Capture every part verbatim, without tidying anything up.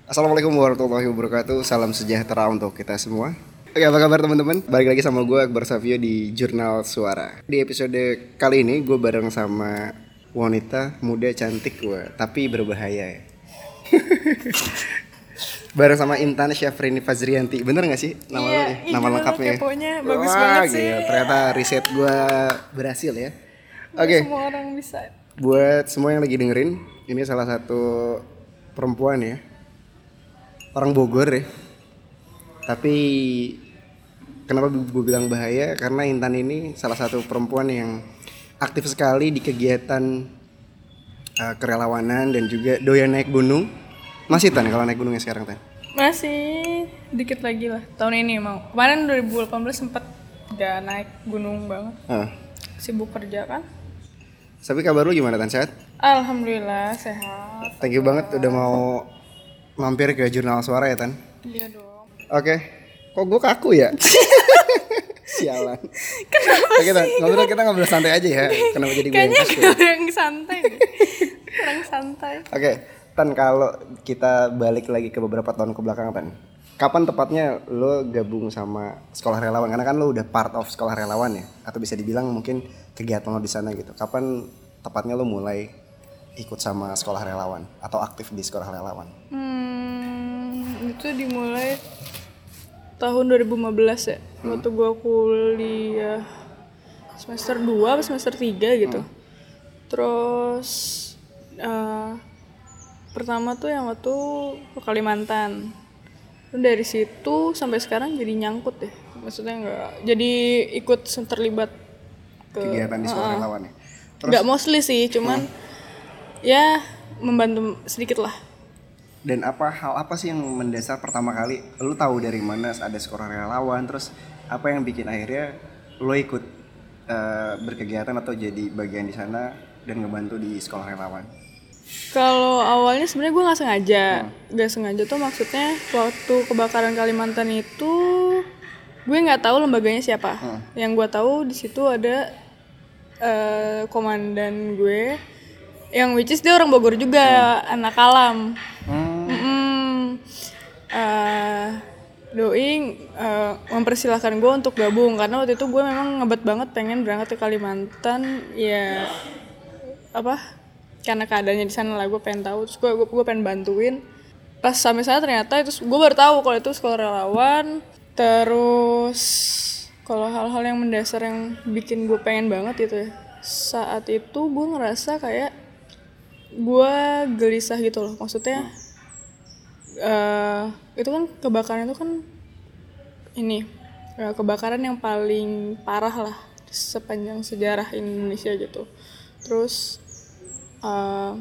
Assalamualaikum warahmatullahi wabarakatuh. Salam sejahtera untuk kita semua. Oke, apa kabar teman-teman? Balik lagi sama gue Akbar Savio di Jurnal Suara. Di episode kali ini gue bareng sama wanita muda cantik gue, tapi berbahaya ya. Bareng sama Intan Syafrini Fazrianti. Bener gak sih nama iya, lo, nama lengkapnya? Keponya bagus Wah, banget sih. Gila. Ternyata riset gue berhasil ya. Oke. Okay. Semua orang bisa. Buat semua yang lagi dengerin, ini salah satu perempuan ya. Orang Bogor ya. Tapi kenapa gue bilang bahaya? Karena Intan ini salah satu perempuan yang aktif sekali di kegiatan uh, kerelawanan dan juga doyan naik gunung. Masih Tan kalau naik gunungnya sekarang Tan? Masih dikit lagi lah. Tahun ini mau. Kemarin dua ribu delapan belas sempat gak naik gunung banget. Uh. Sibuk kerja kan. Tapi kabar lu gimana Tan? Sehat? Alhamdulillah sehat. Thank you banget udah mau mampir ke Jurnal Suara ya Tan? Iya dong. Oke, kok gue kaku ya? Sialan. Kenapa Oke, Tan, sih? ngobrol kita ngobrol santai aja ya. Kenapa jadi gue yang Kayaknya kaku? orang santai deh. Orang santai. Oke, Tan, kalau kita balik lagi ke beberapa tahun ke belakang Tan, kapan tepatnya lo gabung sama sekolah relawan? Karena kan lo udah part of sekolah relawan ya, atau bisa dibilang mungkin kegiatan lo di sana gitu. Kapan tepatnya lo mulai ikut sama sekolah relawan atau aktif di sekolah relawan? Hmm, itu dimulai tahun dua ribu lima belas ya. Hmm. Waktu gue kuliah semester dua atau semester tiga gitu. Hmm. Terus uh, pertama tuh yang waktu ke Kalimantan. Dan dari situ sampai sekarang jadi nyangkut deh. Maksudnya enggak jadi ikut terlibat ke kegiatan di sekolah uh, relawan ya. Terus enggak mostly sih, cuman hmm. ya membantu sedikit lah. Dan apa hal apa sih yang mendasar pertama kali lu tahu dari mana ada sekolah relawan, terus apa yang bikin akhirnya lu ikut uh, berkegiatan atau jadi bagian di sana dan ngebantu di sekolah relawan? Kalau awalnya sebenarnya gue nggak sengaja, nggak hmm. sengaja tuh maksudnya waktu kebakaran Kalimantan itu gue nggak tahu lembaganya siapa. Hmm. Yang gue tahu di situ ada uh, komandan gue. Yang which is dia orang Bogor juga, hmm. anak alam. Hmm. Uh, doi uh, mempersilahkan gue untuk gabung karena waktu itu gue memang ngebet banget pengen berangkat ke Kalimantan ya apa karena keadaannya di sana lah gue pengen tahu terus gue gue pengen bantuin pas sampai sana ternyata itu gue baru tahu kalau itu sekolah relawan. Terus kalau hal-hal yang mendasar yang bikin gue pengen banget itu ya saat itu gue ngerasa kayak gue gelisah gitu loh, maksudnya uh, itu kan kebakaran itu kan ini uh, kebakaran yang paling parah lah sepanjang sejarah Indonesia gitu. Terus uh,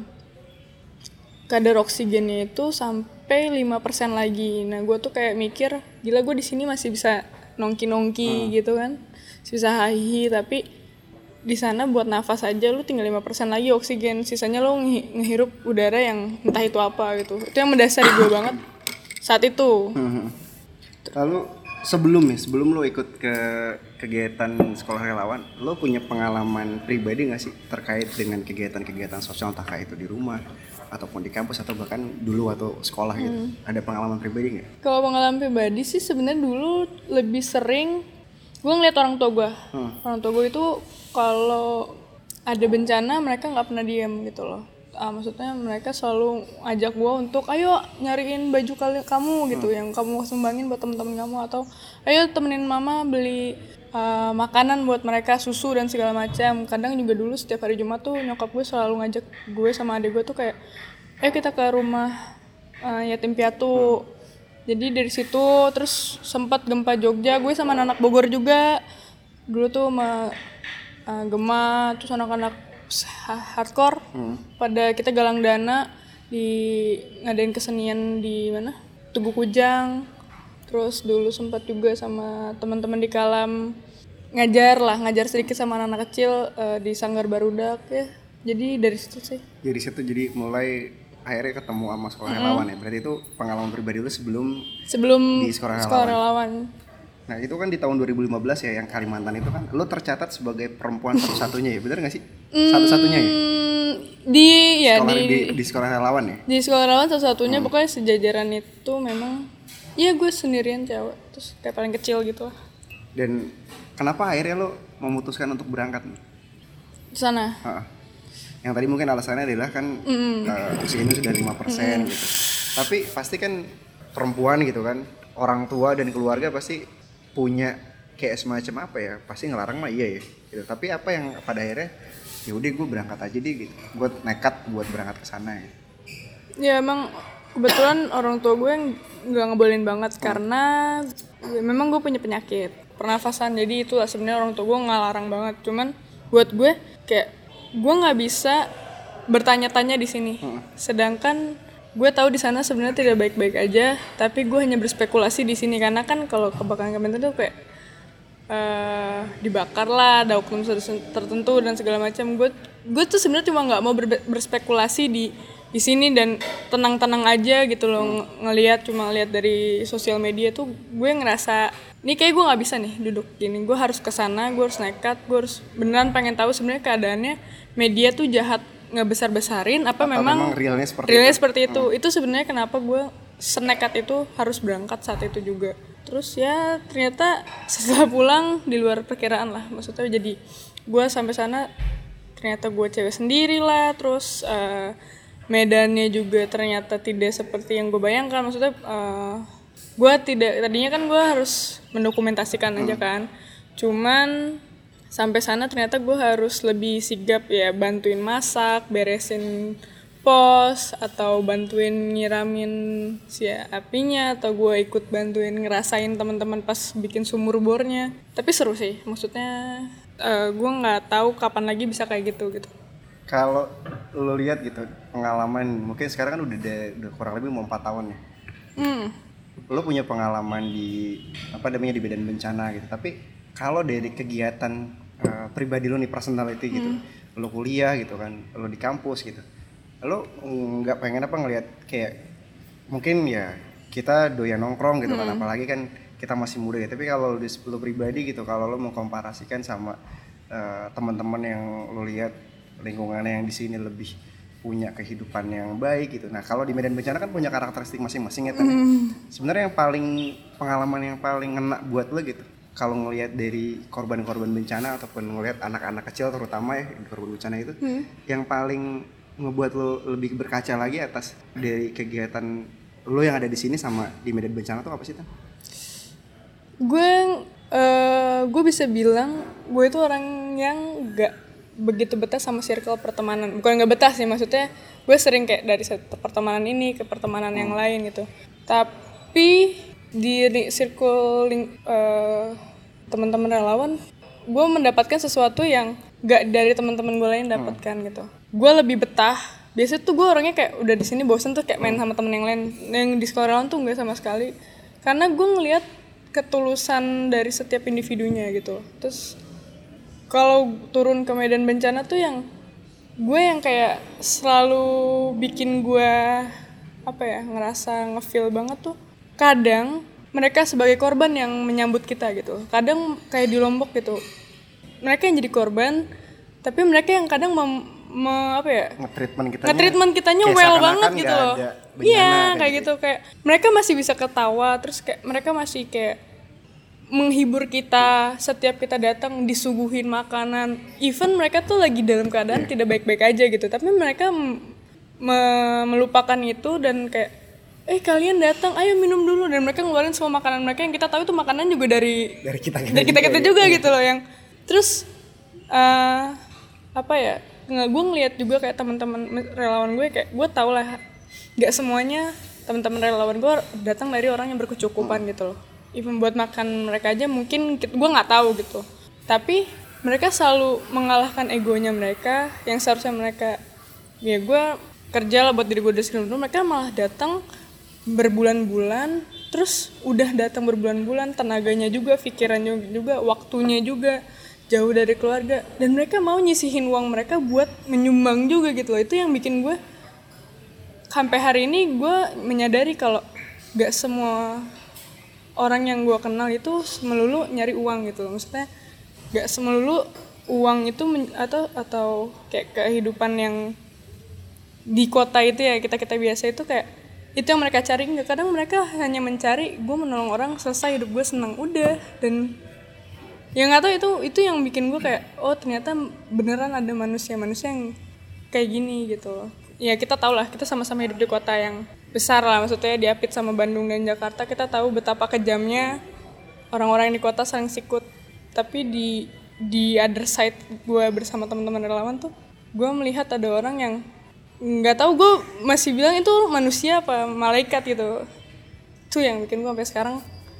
kadar oksigennya itu sampai lima persen lagi. Nah gue tuh kayak mikir gila gue di sini masih bisa nongki-nongki hmm. gitu kan, masih bisa hahi, tapi di sana buat nafas aja lu tinggal lima persen lagi oksigen, sisanya lu nge- ngehirup udara yang entah itu apa gitu. Itu yang mendasari gue banget saat itu. Hmm. Lalu sebelum ya, sebelum lu ikut ke kegiatan sekolah relawan, lu punya pengalaman pribadi nggak sih terkait dengan kegiatan-kegiatan sosial entah itu di rumah ataupun di kampus atau bahkan dulu atau sekolah gitu? Hmm. Ada pengalaman pribadi nggak? Kalau pengalaman pribadi sih sebenarnya dulu lebih sering gue ngeliat orang tua gue. Hmm. Orang tua gue itu kalau ada bencana mereka nggak pernah diam gitu loh. Ah, maksudnya mereka selalu ajak gue untuk ayo nyariin baju kali kamu gitu hmm. yang kamu sumbangin buat temen-temen kamu, atau ayo temenin mama beli uh, makanan buat mereka, susu dan segala macam. Kadang juga dulu setiap hari Jumat tuh nyokap gue selalu ngajak gue sama adik gue tuh kayak ayo kita ke rumah uh, yatim piatu. Hmm. Jadi dari situ terus sempat gempa Jogja, gue sama anak Bogor juga dulu tuh sama Uh, Gema, terus anak-anak hardcore hmm. pada kita galang dana di ngadain kesenian di mana Tugu Kujang. Terus dulu sempat juga sama teman-teman di Kalam ngajar lah ngajar sedikit sama anak-anak kecil uh, di Sanggar Barudak ya. Jadi dari situ sih jadi situ jadi mulai akhirnya ketemu sama sekolah mm-hmm. relawan ya. Berarti itu pengalaman pribadi lu sebelum sebelum di sekolah, sekolah relawan. relawan. Nah itu kan di tahun dua ribu lima belas ya yang Kalimantan itu kan lo tercatat sebagai perempuan satu-satunya ya, benar nggak sih? Satu-satunya ya? Hmm, di ya sekolah, di, di di sekolah relawan ya. Di sekolah relawan salah satunya hmm. pokoknya sejajaran itu memang iya gue sendirian cewek terus kayak paling kecil gitu lah. Dan kenapa akhirnya lo memutuskan untuk berangkat di sana? Uh, yang tadi mungkin alasannya adalah kan mm. uh, usia ini sudah lima persen mm. gitu. Tapi pasti kan perempuan gitu kan, orang tua dan keluarga pasti punya kayak semacam apa ya, pasti ngelarang mah iya ya gitu. Tapi apa yang pada akhirnya ya udah gue berangkat aja deh gitu, gue nekat buat berangkat ke sana ya. Ya emang kebetulan orang tua gue nggak ngebolehin banget hmm. karena ya, memang gue punya penyakit pernafasan, jadi itulah sebenarnya orang tua gue ngelarang banget. Cuman buat gue kayak gue nggak bisa bertanya-tanya di sini, hmm. sedangkan gue tahu di sana sebenarnya tidak baik-baik aja, tapi gue hanya berspekulasi di sini karena kan kalau kebakaran Kementerian itu kayak uh, dibakar lah, ada oknum tertentu dan segala macam. Gue gue tuh sebenarnya cuma nggak mau ber, berspekulasi di di sini dan tenang-tenang aja gitu loh, ng- ngelihat cuma ngelihat dari sosial media tuh gue ngerasa ini kayak gue nggak bisa nih duduk gini, gue harus kesana, gue harus nekat, gue harus beneran pengen tahu sebenarnya keadaannya media tuh jahat ngebesar-besarin apa, apa memang, memang realnya seperti realnya itu, seperti itu. Hmm. Itu sebenarnya kenapa gue senekat itu harus berangkat saat itu juga. Terus ya ternyata setelah pulang di luar perkiraan lah, maksudnya jadi gue sampai sana ternyata gue cewek sendiri lah, terus uh, medannya juga ternyata tidak seperti yang gue bayangkan. Maksudnya uh, gue tidak, tadinya kan gue harus mendokumentasikan aja kan, cuman sampai sana ternyata gue harus lebih sigap ya, bantuin masak, beresin pos, atau bantuin nyiramin si apinya, atau gue ikut bantuin ngerasain teman-teman pas bikin sumur bornya. Tapi seru sih, maksudnya uh, gue nggak tahu kapan lagi bisa kayak gitu gitu. Kalau lo lihat gitu pengalaman, mungkin sekarang kan udah udah kurang lebih mau empat tahun ya. Hmm. Lo punya pengalaman di apa namanya di medan bencana gitu. Tapi kalau dari kegiatan Uh, pribadi lo nih, personality gitu, hmm. lo kuliah gitu kan, lo di kampus gitu, lo nggak pengen apa ngelihat kayak mungkin ya kita doyan nongkrong gitu hmm. kan, apalagi kan kita masih muda ya, tapi kalau di lo pribadi gitu, kalau lo mengkomparasikan sama uh, teman-teman yang lo lihat lingkungannya yang di sini lebih punya kehidupan yang baik gitu, nah kalau di medan bencana kan punya karakteristik masing-masing ya kan, hmm. sebenarnya yang paling pengalaman yang paling ngena buat lo gitu kalau ngelihat dari korban-korban bencana ataupun ngelihat anak-anak kecil terutama ya korban bencana itu, hmm. yang paling ngebuat lo lebih berkaca lagi atas dari kegiatan lo yang ada di sini sama di medan bencana tuh apa sih, Tan? Gue uh, gue bisa bilang gue itu orang yang nggak begitu betah sama circle pertemanan. Bukan nggak betah sih, maksudnya gue sering kayak dari satu pertemanan ini ke pertemanan hmm. yang lain gitu. Tapi di circle uh, teman-teman relawan, gue mendapatkan sesuatu yang gak dari teman-teman gue lain dapatkan hmm. gitu. Gue lebih betah. Biasanya tuh gue orangnya kayak udah di sini bosen tuh kayak main sama temen yang lain. Yang di sekolah relawan tuh gak sama sekali. Karena gue ngelihat ketulusan dari setiap individunya gitu. Terus kalau turun ke medan bencana tuh yang gue yang kayak selalu bikin gue apa ya ngerasa ngefeel banget tuh. Kadang mereka sebagai korban yang menyambut kita gitu. Kadang kayak di Lombok gitu. Mereka yang jadi korban, tapi mereka yang kadang mem, me, apa ya? Nge-treatment kitanya. Nge-treatment kitanya well banget gitu loh. Iya, kayak gitu. gitu kayak mereka masih bisa ketawa, terus kayak mereka masih kayak menghibur kita setiap kita datang, disuguhin makanan. Even mereka tuh lagi dalam keadaan yeah. tidak baik-baik aja gitu, tapi mereka me- melupakan itu dan kayak eh kalian datang, ayo minum dulu, dan mereka ngeluarin semua makanan mereka yang kita tahu itu makanan juga dari dari kita kita, dari kita, kita juga, juga ya. gitu loh yang terus uh, apa ya nggak gue ngeliat juga kayak teman-teman relawan gue kayak gue tau lah nggak semuanya teman-teman relawan gue datang dari orang yang berkecukupan hmm. gitu loh, even buat makan mereka aja mungkin gue nggak tahu gitu, tapi mereka selalu mengalahkan egonya mereka yang seharusnya mereka ya gue kerja lah buat diri gue dari dulu, mereka malah datang berbulan-bulan, terus udah datang berbulan-bulan, tenaganya juga, pikirannya juga, waktunya juga jauh dari keluarga, dan mereka mau nyisihin uang mereka buat menyumbang juga gitu loh. Itu yang bikin gue sampai hari ini gue menyadari kalau gak semua orang yang gue kenal itu melulu nyari uang gitu loh. Maksudnya gak semelulu uang itu men- atau atau kayak kehidupan yang di kota itu ya, kita kita biasa itu kayak itu yang mereka cari. Nggak, kadang mereka hanya mencari gue menolong orang, selesai, hidup gue senang, udah. Dan yang nggak tahu itu itu yang bikin gue kayak oh ternyata beneran ada manusia-manusia yang kayak gini gitu. Ya kita tahu lah, kita sama-sama hidup di kota yang besar lah, maksudnya diapit sama Bandung dan Jakarta. Kita tahu betapa kejamnya orang-orang yang di kota saling sikut. Tapi di di other side gue bersama teman-teman relawan tuh, gue melihat ada orang yang nggak tahu, gue masih bilang itu manusia apa malaikat gitu. Itu yang bikin gue sampai sekarang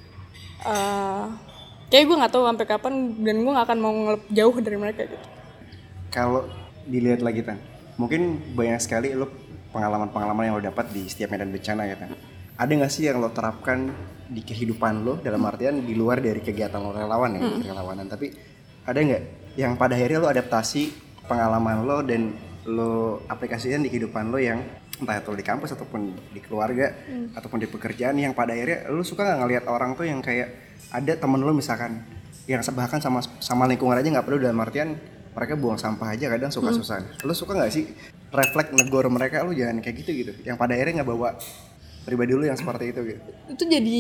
uh, kayak gue nggak tahu sampai kapan, dan gue nggak akan mau ngelep jauh dari mereka gitu. Kalau dilihat lagi Tan, mungkin banyak sekali lo pengalaman-pengalaman yang lo dapat di setiap medan bencana ya Tan. Ada nggak sih yang lo terapkan di kehidupan lo, dalam artian di luar dari kegiatan lo relawan ya, hmm. relawanan, tapi ada nggak yang pada akhirnya lo adaptasi pengalaman lo dan lo aplikasikan di kehidupan lo, yang entah itu di kampus ataupun di keluarga hmm. ataupun di pekerjaan, yang pada akhirnya lo suka nggak ngelihat orang tuh yang kayak ada temen lo misalkan yang bahkan sama sama lingkungan aja nggak perlu, dalam artian mereka buang sampah aja kadang suka-sukaan. Hmm. Lo suka nggak sih refleks negor mereka, lo jangan kayak gitu gitu, yang pada akhirnya nggak bawa pribadi lo yang seperti itu gitu? Itu jadi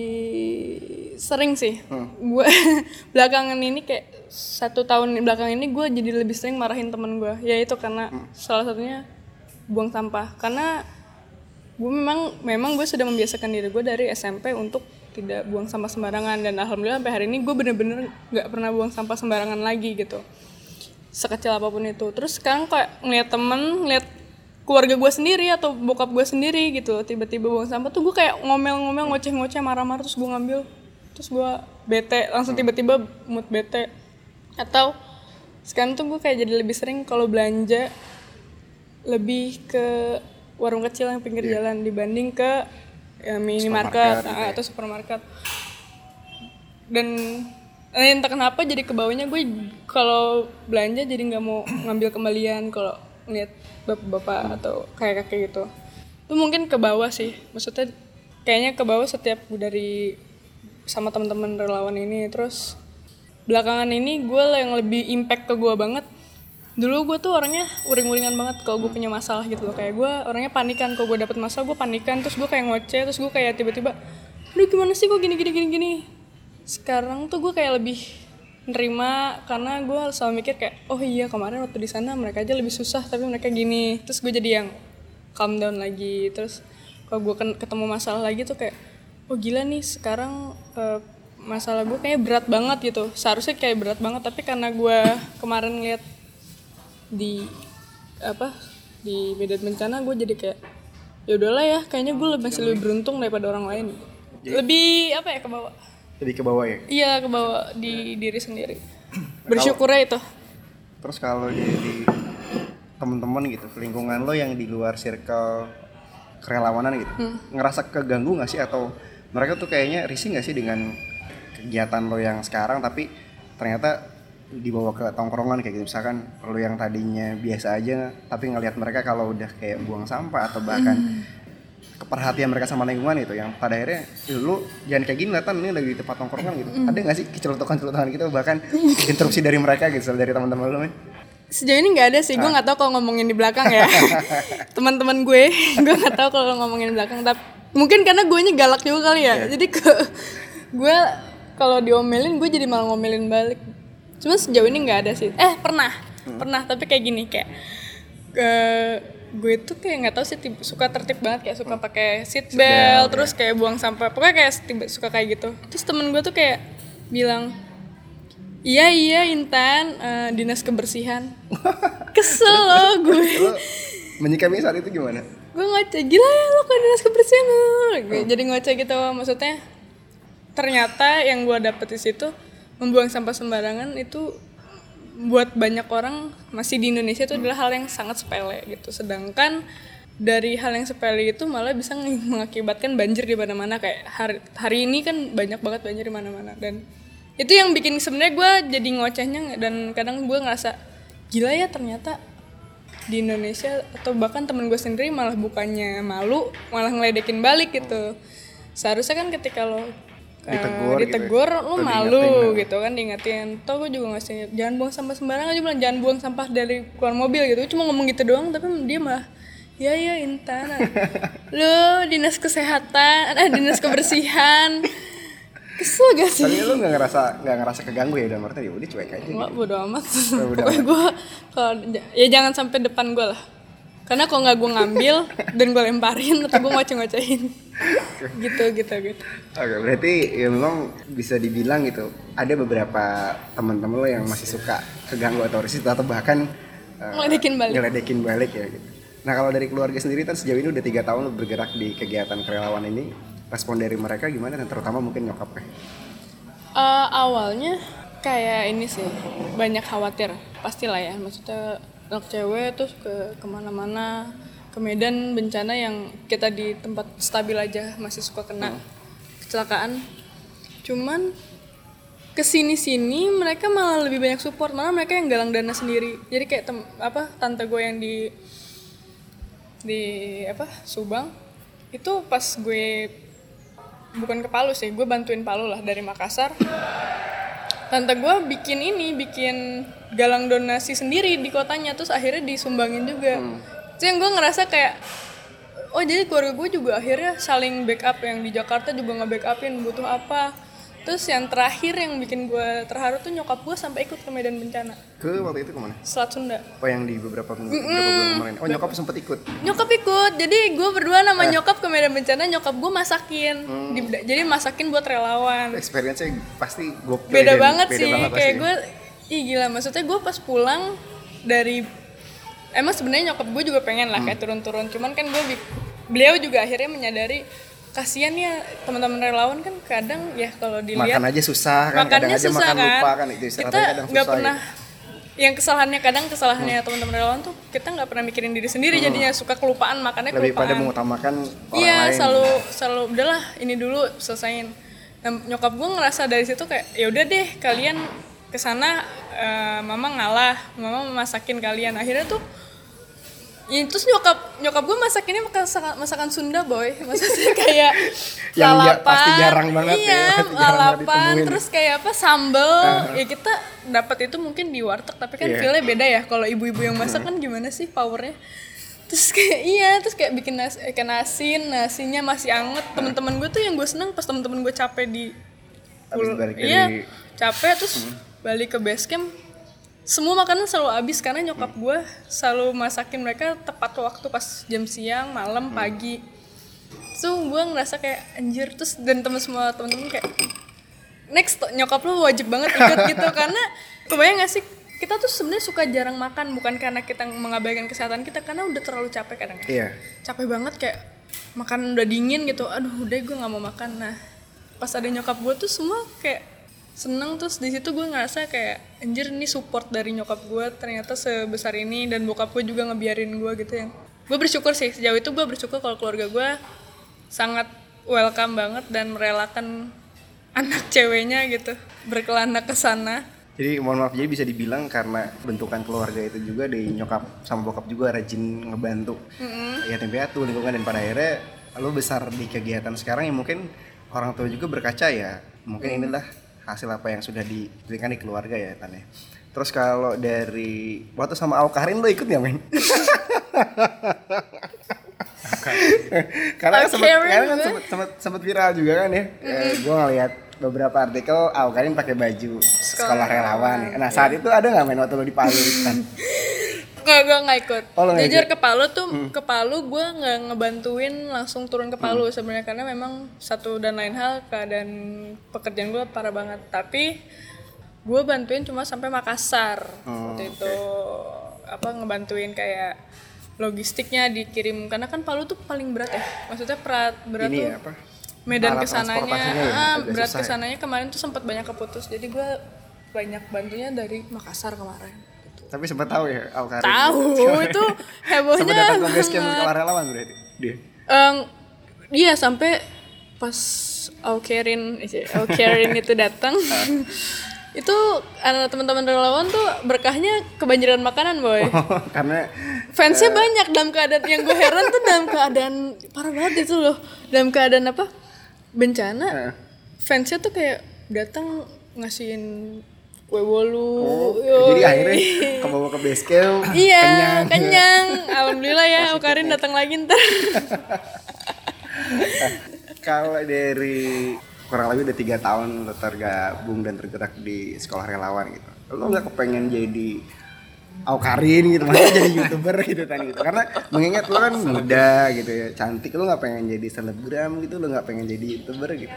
sering sih. Hmm. Gue belakangan ini kayak satu tahun belakangan ini gue jadi lebih sering marahin temen gue, ya itu karena hmm. salah satunya buang sampah. Karena gue memang memang gue sudah membiasakan diri gue dari S M P untuk tidak buang sampah sembarangan, dan alhamdulillah sampai hari ini gue bener-bener nggak pernah buang sampah sembarangan lagi gitu, sekecil apapun itu. Terus sekarang kayak ngeliat temen, ngeliat keluarga gue sendiri atau bokap gue sendiri gitu tiba-tiba buang sampah tuh, gue kayak ngomel-ngomel, ngoceh-ngoceh, marah-marah, terus gue ngambil, terus gue bete, langsung tiba-tiba mood bete. Atau sekarang tuh gue kayak jadi lebih sering kalau belanja lebih ke warung kecil yang pinggir yeah. jalan dibanding ke ya, minimarket nah, atau supermarket. Dan eh, entah kenapa jadi kebawanya gue kalau belanja jadi nggak mau ngambil kembalian kalau ngeliat bapak-bapak hmm. atau kayak kakek gitu. Itu mungkin ke bawah sih, maksudnya kayaknya ke bawah setiap gue dari sama teman-teman relawan ini. Terus belakangan ini gue yang lebih impact ke gue banget. Dulu gue tuh orangnya uring-uringan banget kalau gue punya masalah gitu loh. Kayak gue orangnya panikan, kalau gue dapet masalah gue panikan. Terus gue kayak ngoceh, terus gue kayak tiba-tiba aduh gimana sih kok gini-gini gini-gini. Sekarang tuh gue kayak lebih nerima, karena gue selalu mikir kayak oh iya kemarin waktu di sana mereka aja lebih susah tapi mereka gini. Terus gue jadi yang calm down lagi. Terus kalau gue ketemu masalah lagi tuh kayak oh gila nih sekarang uh, masalah gue kayak berat banget gitu. Seharusnya kayak berat banget, tapi karena gue kemarin lihat di apa di medan bencana, gue jadi kayak ya udahlah ya, kayaknya gue masih lebih beruntung daripada orang lain. Lebih apa ya, ke bawah. Lebih ke bawah ya? Iya, ke bawah di diri sendiri. Bersyukurnya itu. Terus kalau di, di teman-teman gitu, lingkungan lo yang di luar circle kerelawanan gitu, hmm. ngerasa keganggu nggak sih, atau mereka tuh kayaknya risih nggak sih dengan kegiatan lo yang sekarang tapi ternyata dibawa ke tongkrongan kayak gitu, misalkan lo yang tadinya biasa aja tapi ngelihat mereka kalau udah kayak buang sampah atau bahkan hmm. keperhatian mereka sama lingkungan itu, yang pada akhirnya lo jangan kayak gini Tan, ini lagi di tempat tongkrongan gitu. hmm. Ada nggak sih kecelotokan-celotokan gitu, bahkan interupsi dari mereka gitu, dari teman-teman lo men? Sejauh ini nggak ada sih, gue nggak tahu kalau ngomongin di belakang ya. Teman-teman gue, gue nggak tahu kalau ngomongin di belakang, tapi mungkin karena gue nya galak juga kali ya, yeah. Jadi ke gue kalau diomelin gue jadi malah ngomelin balik. Cuma sejauh ini nggak ada sih. Eh pernah, hmm. pernah tapi kayak gini kayak ke gue tuh kayak nggak tahu sih tiba, suka tertib banget, kayak suka pakai seat belt, belt terus ya. Kayak buang sampah, pokoknya kayak tiba, suka kayak gitu. Terus temen gue tuh kayak bilang, iya iya Intan, uh, dinas kebersihan. Kesel loh gue. Lo menyikapi saat itu gimana? Gue ngoceh, gila ya lo ke dinas kebersihan. Hmm. Jadi ngoceh gitu, maksudnya ternyata yang gue dapet di situ, membuang sampah sembarangan itu buat banyak orang masih di Indonesia itu adalah hal yang sangat sepele gitu. Sedangkan dari hal yang sepele itu malah bisa mengakibatkan banjir di mana-mana. Kayak hari, hari ini kan banyak banget banjir di mana-mana, dan itu yang bikin sebenarnya gue jadi ngocehnya. Dan kadang gue ngerasa gila ya ternyata di Indonesia, atau bahkan temen gue sendiri malah bukannya malu, malah ngeledekin balik gitu. Seharusnya kan ketika lo ditegur, uh, ditegur gitu, lo malu gitu kan, diingetin. Toh gue juga ngasih jangan buang sampah sembarangan aja, bilang jangan buang sampah dari keluar mobil gitu. Cuma ngomong gitu doang, tapi dia malah Ya ya Intan, lu dinas kesehatan, eh dinas kebersihan, kesel gak sih? Tapi lu nggak ngerasa nggak ngerasa keganggu ya dalam arti ya udah cuek aja. Nggak, gitu. bodo amat. Oh, bodo Pokoknya amat. gue kalau ya jangan sampai depan gue lah. Karena kalau nggak gue ngambil dan gue lemparin atau gue ngoceh-ngocehin, gitu gitu gitu. Oke, berarti ya memang bisa dibilang gitu. Ada beberapa teman-teman lo yang masih suka keganggu atau risih atau bahkan uh, Ngeledekin balik. ngeledekin balik ya gitu. Nah kalau dari keluarga sendiri kan sejauh ini udah tiga tahun lo bergerak di kegiatan kerelawan ini, respon dari mereka gimana dan terutama mungkin nyokapnya? Uh, awalnya kayak ini sih banyak khawatir pastilah ya, maksudnya anak cewek terus ke kemana-mana ke medan bencana yang kita di tempat stabil aja masih suka kena hmm. kecelakaan. Cuman kesini-sini mereka malah lebih banyak support, malah mereka yang galang dana sendiri. Jadi kayak tem, apa tante gue yang di di apa Subang itu pas gue bukan ke Palu sih, gue bantuin Palu lah dari Makassar. Tante gue bikin ini, bikin galang donasi sendiri di kotanya, terus akhirnya disumbangin juga. Hmm. Terus yang gue ngerasa kayak, oh jadi keluarga gue juga akhirnya saling backup, yang di Jakarta juga nge-backupin butuh apa. Terus yang terakhir yang bikin gue terharu tuh nyokap gue sampai ikut ke medan bencana. Ke waktu itu kemana? Selat Sunda. Oh yang di beberapa minggu, mm-hmm. beberapa bulan kemarin. Oh nyokap sempet ikut? Nyokap ikut, jadi gue berdua sama eh. nyokap ke medan bencana, nyokap gue masakin. Hmm. Di, jadi masakin buat relawan. Experience-nya pasti gokil. Beda banget beda sih, banget kayak gue, ih gila, maksudnya gue pas pulang dari, emang sebenarnya nyokap gue juga pengen lah hmm. kayak turun-turun, cuman kan gue, beliau juga akhirnya menyadari, kasian ya teman-teman relawan kan kadang ya kalau dilihat makan aja susah kan, kadang aja susah, makan kan? lupa kan itu kita nggak pernah ya. Yang kesalahannya kadang kesalahannya hmm. teman-teman relawan tuh kita nggak pernah mikirin diri sendiri, hmm. jadinya suka kelupaan, makannya lebih kelupaan. Lebih pada mengutamakan orang iya, lain. Iya selalu selalu udahlah ini dulu selesain. Nah, nyokap gue ngerasa dari situ kayak ya udah deh kalian kesana, uh, mama ngalah, mama masakin kalian. Akhirnya tuh ya, terus nyokap nyokap gue masakinnya masakan, masakan Sunda boy, maksudnya kayak yang lalapan, pasti jarang banget iya, ya, lalapan, terus kayak apa sambel, uh. ya kita dapat itu mungkin di warteg, tapi kan yeah. feelnya beda ya, kalau ibu-ibu yang masak kan gimana sih powernya, terus kayak iya, terus kayak bikin nasi, ikan asin, nasinya masih anget, teman-teman gue tuh yang gue seneng pas teman-teman gue capek di, pul- iya, dari... capek terus hmm. balik ke base camp. Semua makanan selalu habis karena nyokap gue selalu masakin mereka tepat waktu pas jam siang, malam, pagi. So gue ngerasa kayak anjir, terus dan temen semua temen-temen kayak next nyokap lu wajib banget ikut gitu karena kebayang gak sih kita tuh sebenarnya suka jarang makan bukan karena kita mengabaikan kesehatan kita, karena udah terlalu capek kadang. Iya. Capek banget kayak makanan udah dingin gitu, aduh udah gue nggak mau makan. Nah pas ada nyokap gue tuh semua kayak seneng, terus di situ gue ngerasa kayak anjir ini support dari nyokap gue ternyata sebesar ini, dan bokap gue juga ngebiarin gue gitu ya. Gue bersyukur sih sejauh itu, gue bersyukur kalau keluarga gue sangat welcome banget dan merelakan anak ceweknya gitu berkelana ke sana. Jadi mohon maaf, jadi bisa dibilang karena bentukan keluarga itu juga dari nyokap sama bokap juga rajin ngebantu mm-hmm. yatim piatu lingkungan, dan pada akhirnya lo besar di kegiatan sekarang yang mungkin orang tua juga berkaca ya mungkin mm. inilah hasil apa yang sudah diberikan di keluarga ya Tane. Terus kalau dari waktu sama Awkarin lo ikut nggak men? Karena sempat kan sempat sempat viral juga kan ya. Mm-hmm. Eh, gue ngeliat beberapa artikel Awkarin pakai baju sekolah, sekolah relawan. Ya. Nah saat yeah. itu ada nggak men waktu lo di Palu kan? Nggak, gue nggak ikut. Oh, jujur ikut? Ke Palu tuh, hmm. ke Palu gue nggak ngebantuin langsung turun ke Palu hmm. sebenarnya, karena memang satu dan lain hal keadaan pekerjaan gue parah banget. Tapi gue bantuin cuma sampai Makassar oh, waktu itu, okay. apa ngebantuin kayak logistiknya dikirim, karena kan Palu tuh paling berat ya, maksudnya berat berat ini tuh. Ya, apa? Medan kesananya, ya, ah, berat kesananya ya. Kemarin tuh sempat banyak keputus, jadi gue banyak bantunya dari Makassar kemarin. Tapi sempat tahu ya Awkarin? Tahu, itu hebohnya. Sempat datang ke base camp sekolah relawan berarti dia? Um, iya, sampai pas Awkarin, Awkarin itu datang, itu anak teman-teman relawan tuh berkahnya kebanjiran makanan boy. Oh, karena fansnya uh, banyak dalam keadaan, yang gue heran tuh dalam keadaan parah banget itu loh, dalam keadaan apa bencana, uh. fansnya tuh kayak datang ngasihin kue bolu. Oh, Yoi. jadi akhirnya kebawa ke base camp. Iya, kenyang. kenyang. Alhamdulillah ya, Aukarin datang lagi ntar. Kalau dari kurang lebih udah tiga tahun lo tergabung dan tergerak di sekolah relawan gitu, lo nggak kepengen jadi Aukarin gitu, maksudnya jadi youtuber gitu kan gitu, karena mengingat lo kan muda gitu ya, cantik, lo nggak pengen jadi selebgram gitu, lo nggak pengen jadi youtuber gitu?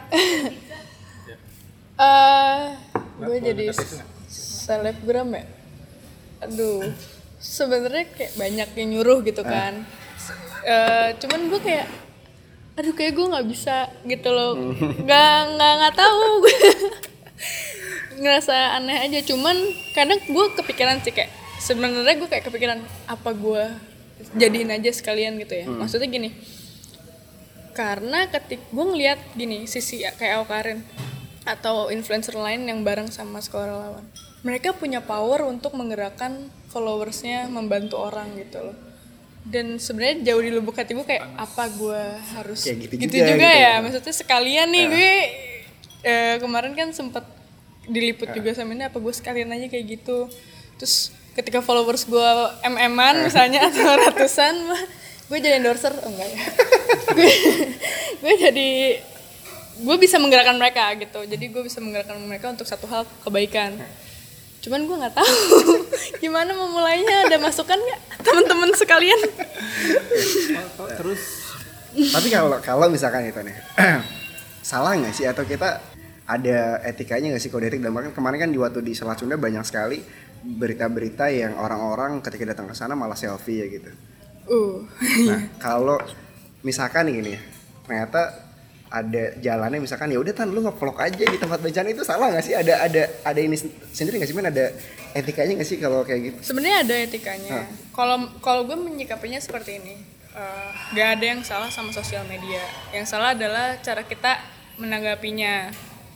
Eh, gue jadi selebgram ya. Aduh, sebenarnya kayak banyak yang nyuruh gitu kan. Eh, cuman gue kayak, aduh kayak gue nggak bisa gitu loh, nggak nggak nggak tahu. Ngerasa aneh aja. Cuman kadang gue kepikiran sih kayak, sebenarnya gue kayak kepikiran apa gue jadiin aja sekalian gitu ya. Maksudnya gini, karena ketik gue ngeliat gini sisi kayak Aukarin atau influencer lain yang bareng sama sekolah relawan, mereka punya power untuk menggerakkan followersnya, membantu orang gitu loh. Dan sebenarnya jauh di lubuk hati gue kayak apa gue harus Kayak gitu gitu juga, juga gitu ya. ya. Maksudnya sekalian nih gue eh, kemarin kan sempet diliput juga sama ini, apa gue sekalian aja kayak gitu. Terus ketika followers gue em-eman misalnya atau ratusan, gue jadi endorser, oh enggak ya. gue, gue jadi gue bisa menggerakkan mereka gitu. Jadi gue bisa menggerakkan mereka untuk satu hal kebaikan. Cuman gue nggak tahu gimana memulainya. Ada masukan nggak teman-teman sekalian? Terus tapi kalau kalau misalkan itu nih salah nggak sih, atau kita ada etikanya nggak sih kalau dari dalam, kemarin kan di waktu di Selat Sunda banyak sekali berita-berita yang orang-orang ketika datang ke sana malah selfie ya gitu. Uh. Nah kalau misalkan gini ya, ternyata ada jalannya misalkan ya udah Tan lu nge-vlog aja di tempat bencana, itu salah nggak sih? Ada ada ada ini sendiri nggak sih, men? Ada etikanya nggak sih kalau kayak gitu? Sebenarnya ada etikanya. Kalau kalau gue menyikapinya seperti ini, uh, gak ada yang salah sama sosial media. Yang salah adalah cara kita menanggapinya.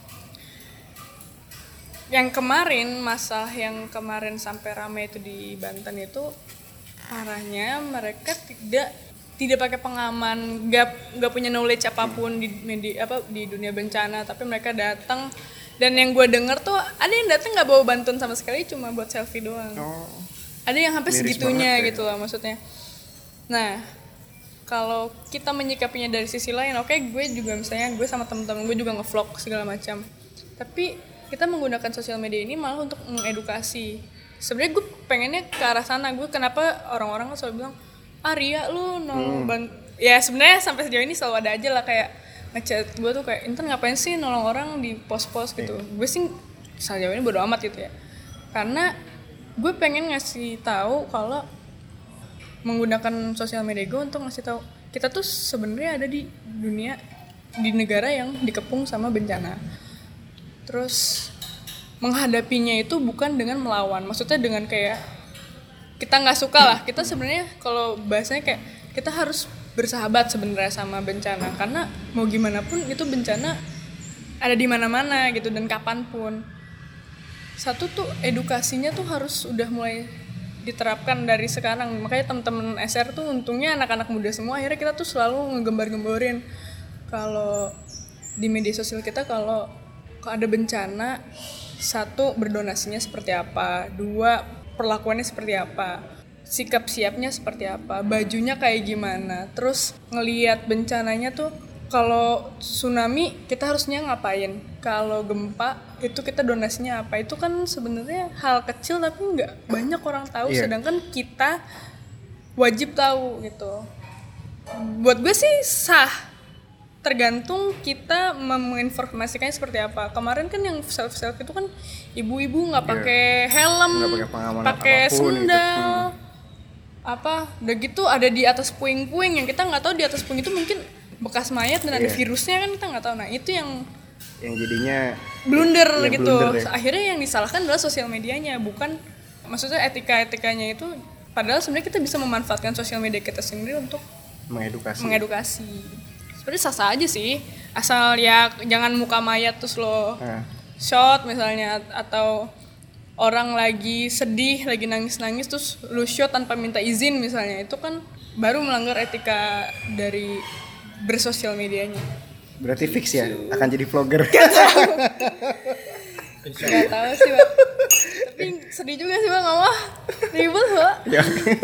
Yang kemarin, masalah yang kemarin sampai ramai itu di Banten itu, parahnya mereka tidak tidak pakai pengaman, nggak nggak punya knowledge apapun di media apa di dunia bencana, tapi mereka datang. Dan yang gue denger tuh ada yang datang nggak bawa bantuan sama sekali, cuma buat selfie doang. Oh, Ada yang sampai segitunya ya. gitu loh maksudnya. Nah, kalau kita menyikapinya dari sisi lain, oke okay, gue juga misalnya gue sama temen-temen gue juga ngevlog segala macam. Tapi kita menggunakan sosial media ini malah untuk mengedukasi. Sebenarnya gue pengennya ke arah sana. Gue kenapa orang-orang selalu bilang, ah Ria lu nolong hmm. ya sebenarnya sampai sejauh ini selalu ada aja lah kayak ngechat gue tuh kayak Intan ngapain sih nolong orang di pos-pos gitu. Yeah. Gue sih sejauh ini bodo amat gitu ya, karena gue pengen ngasih tahu kalau menggunakan sosial media gue untuk ngasih tahu kita tuh sebenarnya ada di dunia, di negara yang dikepung sama bencana. Terus menghadapinya itu bukan dengan melawan, maksudnya dengan kayak kita nggak suka lah, kita sebenarnya kalau bahasanya kayak kita harus bersahabat sebenarnya sama bencana, karena mau gimana pun itu bencana ada di mana-mana gitu dan kapanpun. Satu tuh edukasinya tuh harus udah mulai diterapkan dari sekarang. Makanya teman-teman S R tuh untungnya anak-anak muda semua, akhirnya kita tuh selalu ngegembar-gemborin kalau di media sosial kita kalau ada bencana, satu berdonasinya seperti apa, dua perlakuannya seperti apa, sikap siapnya seperti apa, bajunya kayak gimana, terus ngelihat bencananya tuh kalau tsunami kita harusnya ngapain, kalau gempa itu kita donasinya apa. Itu kan sebenarnya hal kecil tapi nggak banyak orang tahu, yeah. Sedangkan kita wajib tahu gitu. Buat gue sih sah, tergantung kita menginformasikannya seperti apa. Kemarin kan yang self-self itu kan ibu-ibu nggak pakai yeah. helm, pakai sendal, gitu. hmm. apa, udah gitu ada di atas puing-puing yang kita nggak tahu di atas puing itu mungkin bekas mayat dan yeah. ada virusnya kan kita nggak tahu. Nah itu yang yang jadinya blunder yang gitu. Blunder, ya. Akhirnya yang disalahkan adalah sosial medianya, bukan maksudnya etika-etikanya itu. Padahal sebenarnya kita bisa memanfaatkan sosial media kita sendiri untuk mengedukasi. Mengedukasi. Sebenarnya sah-sah aja sih, asal ya jangan muka mayat terus lo eh. shot misalnya, atau orang lagi sedih, lagi nangis-nangis terus lo shot tanpa minta izin misalnya, itu kan baru melanggar etika dari bersosial medianya. Berarti fix ya akan jadi vlogger. Gak tahu sih Pak. Tapi sedih juga sih Pak, nggak mau ribut Pak. Ya.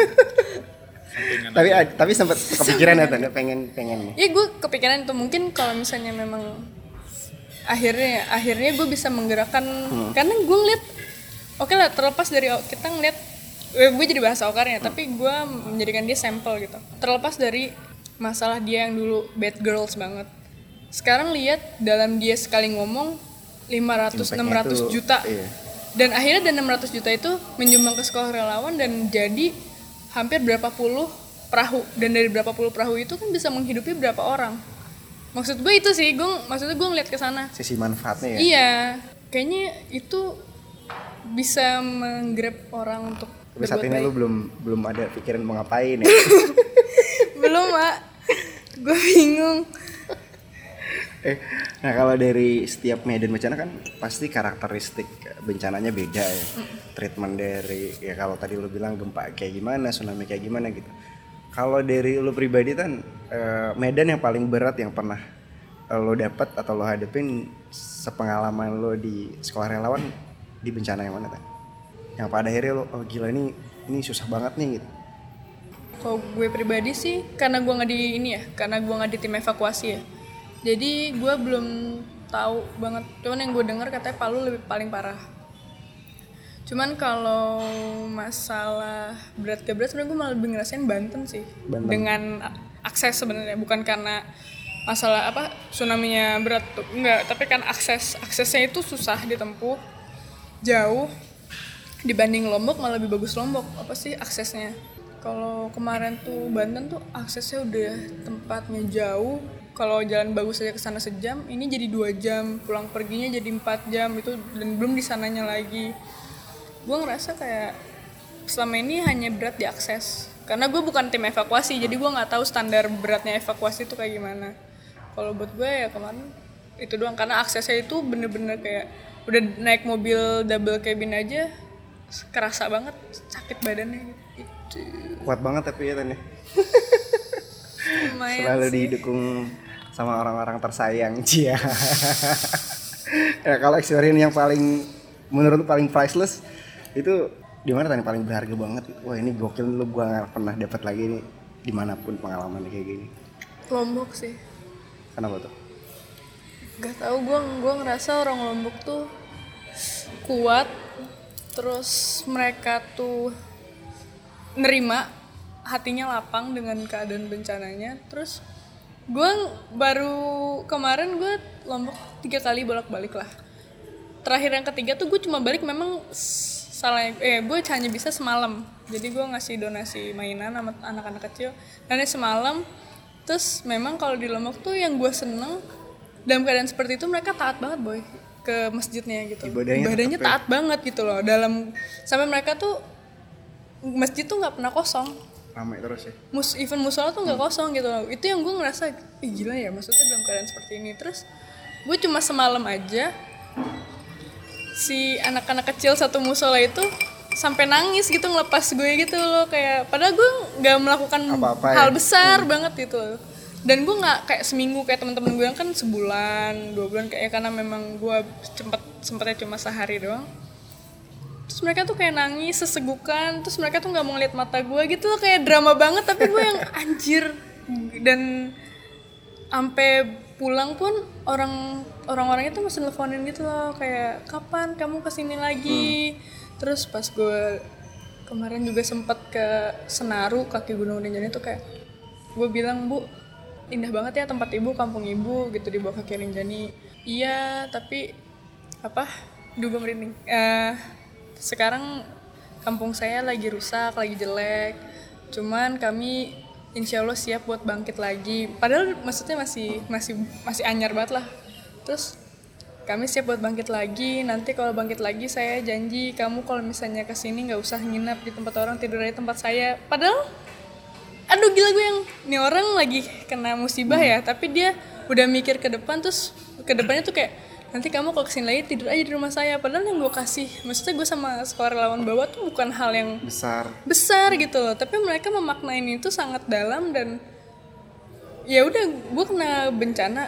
tapi tapi sempat kepikiran ya tanda pengen pengen. Iya gue kepikiran itu mungkin kalau misalnya memang akhirnya akhirnya gue bisa menggerakkan hmm. karena gue ngeliat oke okay lah terlepas dari kita ngeliat gue jadi bahasa Okarnya hmm. tapi gue menjadikan dia sampel gitu. Terlepas dari masalah dia yang dulu bad girls banget. Sekarang lihat dalam dia sekali ngomong lima ratus enam ratus juta. Iya. Dan akhirnya dan enam ratus juta itu menyumbang ke sekolah relawan dan jadi hampir berapa puluh perahu, dan dari berapa puluh perahu itu kan bisa menghidupi berapa orang. Maksud gue itu sih, gue maksudnya gue ngeliat ke sana. Sisi manfaatnya ya. Iya. Kayaknya itu bisa menggrab orang untuk tapi saat ini lu belum belum ada pikiran mau ngapain ya? Belum, Mak. Gue bingung. Eh, nah kalau dari setiap medan bencana kan pasti karakteristik bencananya beda ya. Mm. Treatment dari ya kalau tadi lu bilang gempa kayak gimana, tsunami kayak gimana gitu. Kalau dari lu pribadi kan eh, medan yang paling berat yang pernah lo dapat atau lo hadapin sepengalaman lo di sekolah relawan di bencana yang mana kan? Yang pada akhirnya lo oh gila ini ini susah banget nih gitu. Kalau gue pribadi sih karena gue nggak di ini ya, karena gue nggak di tim evakuasi ya. Jadi gue belum tahu banget, cuman yang gue dengar katanya Palu lebih paling parah. Cuman kalau masalah berat gak berat sebenarnya gue malah lebih ngerasain Banten sih. Banten. Dengan akses sebenarnya, bukan karena masalah apa tsunami-nya berat tuh. Enggak, tapi kan akses aksesnya itu susah ditempuh, jauh. Dibanding Lombok malah lebih bagus Lombok, apa sih aksesnya. Kalau kemarin tuh Banten tuh aksesnya udah tempatnya jauh. Kalau jalan bagus aja ke sana sejam, ini jadi dua jam, pulang perginya jadi empat jam itu dan belum di sananya lagi. Gue ngerasa kayak selama ini hanya berat di akses. Karena gue bukan tim evakuasi, jadi gue nggak tahu standar beratnya evakuasi itu kayak gimana. Kalau buat gue ya kemarin itu doang, karena aksesnya itu bener-bener kayak udah naik mobil double cabin aja kerasa banget sakit badannya gitu. Kuat banget tapi ya Tanya. Selalu sih didukung sama orang-orang tersayang Cia. Ya kalau experience yang paling menurut paling priceless itu di mana Tanya, paling berharga banget? Wah ini gokil, lu gua nggak pernah dapat lagi nih dimanapun pengalaman kayak gini. Lombok sih. Kenapa tuh? Gak tau, gue gue ngerasa orang Lombok tuh kuat, terus mereka tuh nerima, hatinya lapang dengan keadaan bencananya. Terus gue baru kemarin gue Lombok tiga kali bolak-balik lah. Terakhir yang ketiga tuh gue cuma balik memang salah eh gue hanya bisa semalam. Jadi gue ngasih donasi mainan sama anak-anak kecil dan semalam. Terus memang kalau di Lombok tuh yang gue seneng dalam keadaan seperti itu mereka taat banget boy ke masjidnya gitu. Ibadahnya, Ibadahnya taat banget gitu loh. Dalam sampai mereka tuh masjid tuh nggak pernah kosong. Ramai terus ya. Mus, even musola tuh nggak hmm. kosong gitu loh. Itu yang gue ngerasa, ih gila ya, maksudnya dalam keadaan seperti ini. Terus gue cuma semalam aja si anak-anak kecil satu musola itu sampai nangis gitu ngelepas gue gitu loh, kayak padahal gue nggak melakukan apa-apa hal ya? besar hmm. banget gitu loh. Dan gue nggak kayak seminggu kayak teman-teman gue yang kan sebulan dua bulan kayak, karena memang gue cepet sempetnya cuma sehari doang. Terus mereka tuh kayak nangis sesegukan, terus mereka tuh nggak mau ngeliat mata gue gitu loh, kayak drama banget. Tapi gue yang anjir. Dan sampai pulang pun orang orang-orangnya tuh masih nelfonin gitu loh, kayak kapan kamu kesini lagi. hmm. Terus pas gue kemarin juga sempet ke Senaru, kaki Gunung Rinjani tuh kayak gue bilang, Bu, indah banget ya tempat ibu, kampung ibu gitu di bawah kaki Rinjani. Iya, tapi apa? Duh gue merinding. Uh, sekarang kampung saya lagi rusak, lagi jelek. Cuman kami insya Allah siap buat bangkit lagi. Padahal maksudnya masih masih masih anyar banget lah. Terus kami siap buat bangkit lagi. Nanti kalau bangkit lagi saya janji kamu kalau misalnya kesini nggak usah nginap di tempat orang, tidur di tempat saya. Padahal aduh gila gue yang ini orang lagi kena musibah ya, tapi dia udah mikir ke depan. Terus ke depannya tuh kayak nanti kamu kalau kesini lagi tidur aja di rumah saya. Padahal yang gue kasih, maksudnya gue sama sekolah relawan bawah tuh bukan hal yang besar besar gitu loh, tapi mereka memaknain itu sangat dalam. Dan ya udah gue kena bencana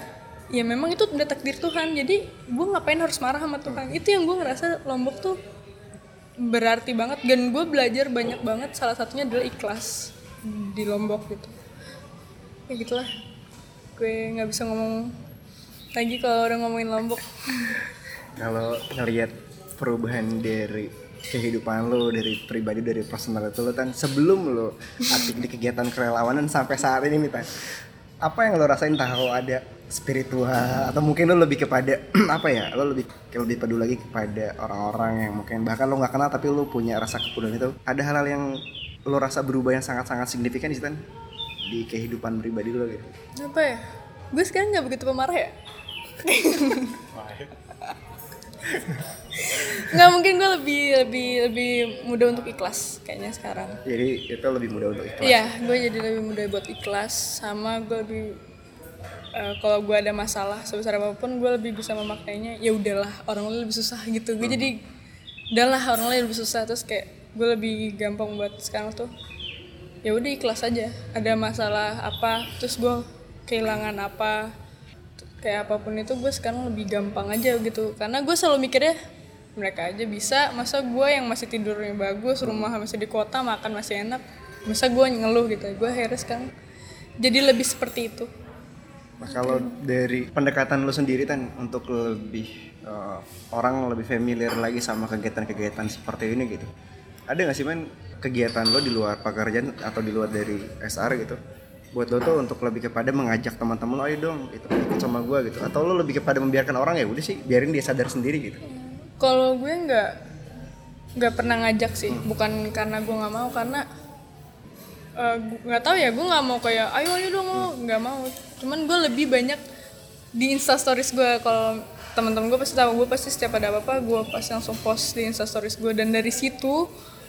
ya memang itu udah takdir Tuhan, jadi gue ngapain harus marah sama Tuhan. Itu yang gue ngerasa Lombok tuh berarti banget, dan gue belajar banyak banget. Salah satunya adalah ikhlas di Lombok gitu. Ya gitulah, gue nggak bisa ngomong lagi kalau udah ngomongin Lombok. Kalau ngelihat perubahan dari kehidupan lo, dari pribadi, dari personal itu lo Tan, sebelum lo aktif di kegiatan kerelawanan sampai saat ini nih Tan, apa yang lo rasain? Entah kalau ada spiritual atau mungkin lo lebih kepada apa ya, lo lebih lebih peduli lagi kepada orang-orang yang mungkin bahkan lo nggak kenal tapi lo punya rasa kepedulian itu. Ada hal-hal yang lo rasa berubah yang sangat-sangat signifikan di Tan di kehidupan pribadi lo gitu? Apa ya? Gue sekarang nggak begitu pemarah ya. Nggak, mungkin gue lebih lebih lebih mudah untuk ikhlas kayaknya sekarang. Jadi itu lebih mudah untuk ikhlas. Iya, gue jadi lebih mudah buat ikhlas, sama gue lebih uh, kalau gue ada masalah sebesar apapun gue lebih bisa memaknainya. Ya udahlah, orang lain lebih susah gitu. Gue hmm. jadi udahlah orang lain lebih susah, terus kayak gue lebih gampang buat sekarang tuh. Ya udah ikhlas aja. Ada masalah apa, terus gue kehilangan apa, kayak apapun itu gue sekarang lebih gampang aja gitu, karena gue selalu mikirnya mereka aja bisa, masa gue yang masih tidurnya bagus, rumah masih di kota, makan masih enak, masa gue ngeluh gitu. Gue akhirnya sekarang jadi lebih seperti itu. Nah, kalau dari pendekatan lo sendiri Tan untuk lebih uh, orang lebih familiar lagi sama kegiatan-kegiatan seperti ini gitu, ada nggak sih men kegiatan lo di luar pekerjaan atau di luar dari S R gitu buat lo tuh untuk lebih kepada mengajak teman-teman lo, ayo dong itu ikut sama gue gitu, atau lo lebih kepada membiarkan orang ya udah sih biarin dia sadar sendiri gitu? Kalau gue nggak nggak pernah ngajak sih, hmm. bukan karena gue nggak mau, karena nggak uh, tahu ya, gue nggak mau kayak ayo ayo dong lo, nggak hmm. mau. Cuman gue lebih banyak di Instastories gue, kalau teman-teman gue pasti tahu, gue pasti setiap ada apa-apa gue pasti langsung post di Instastories gue, dan dari situ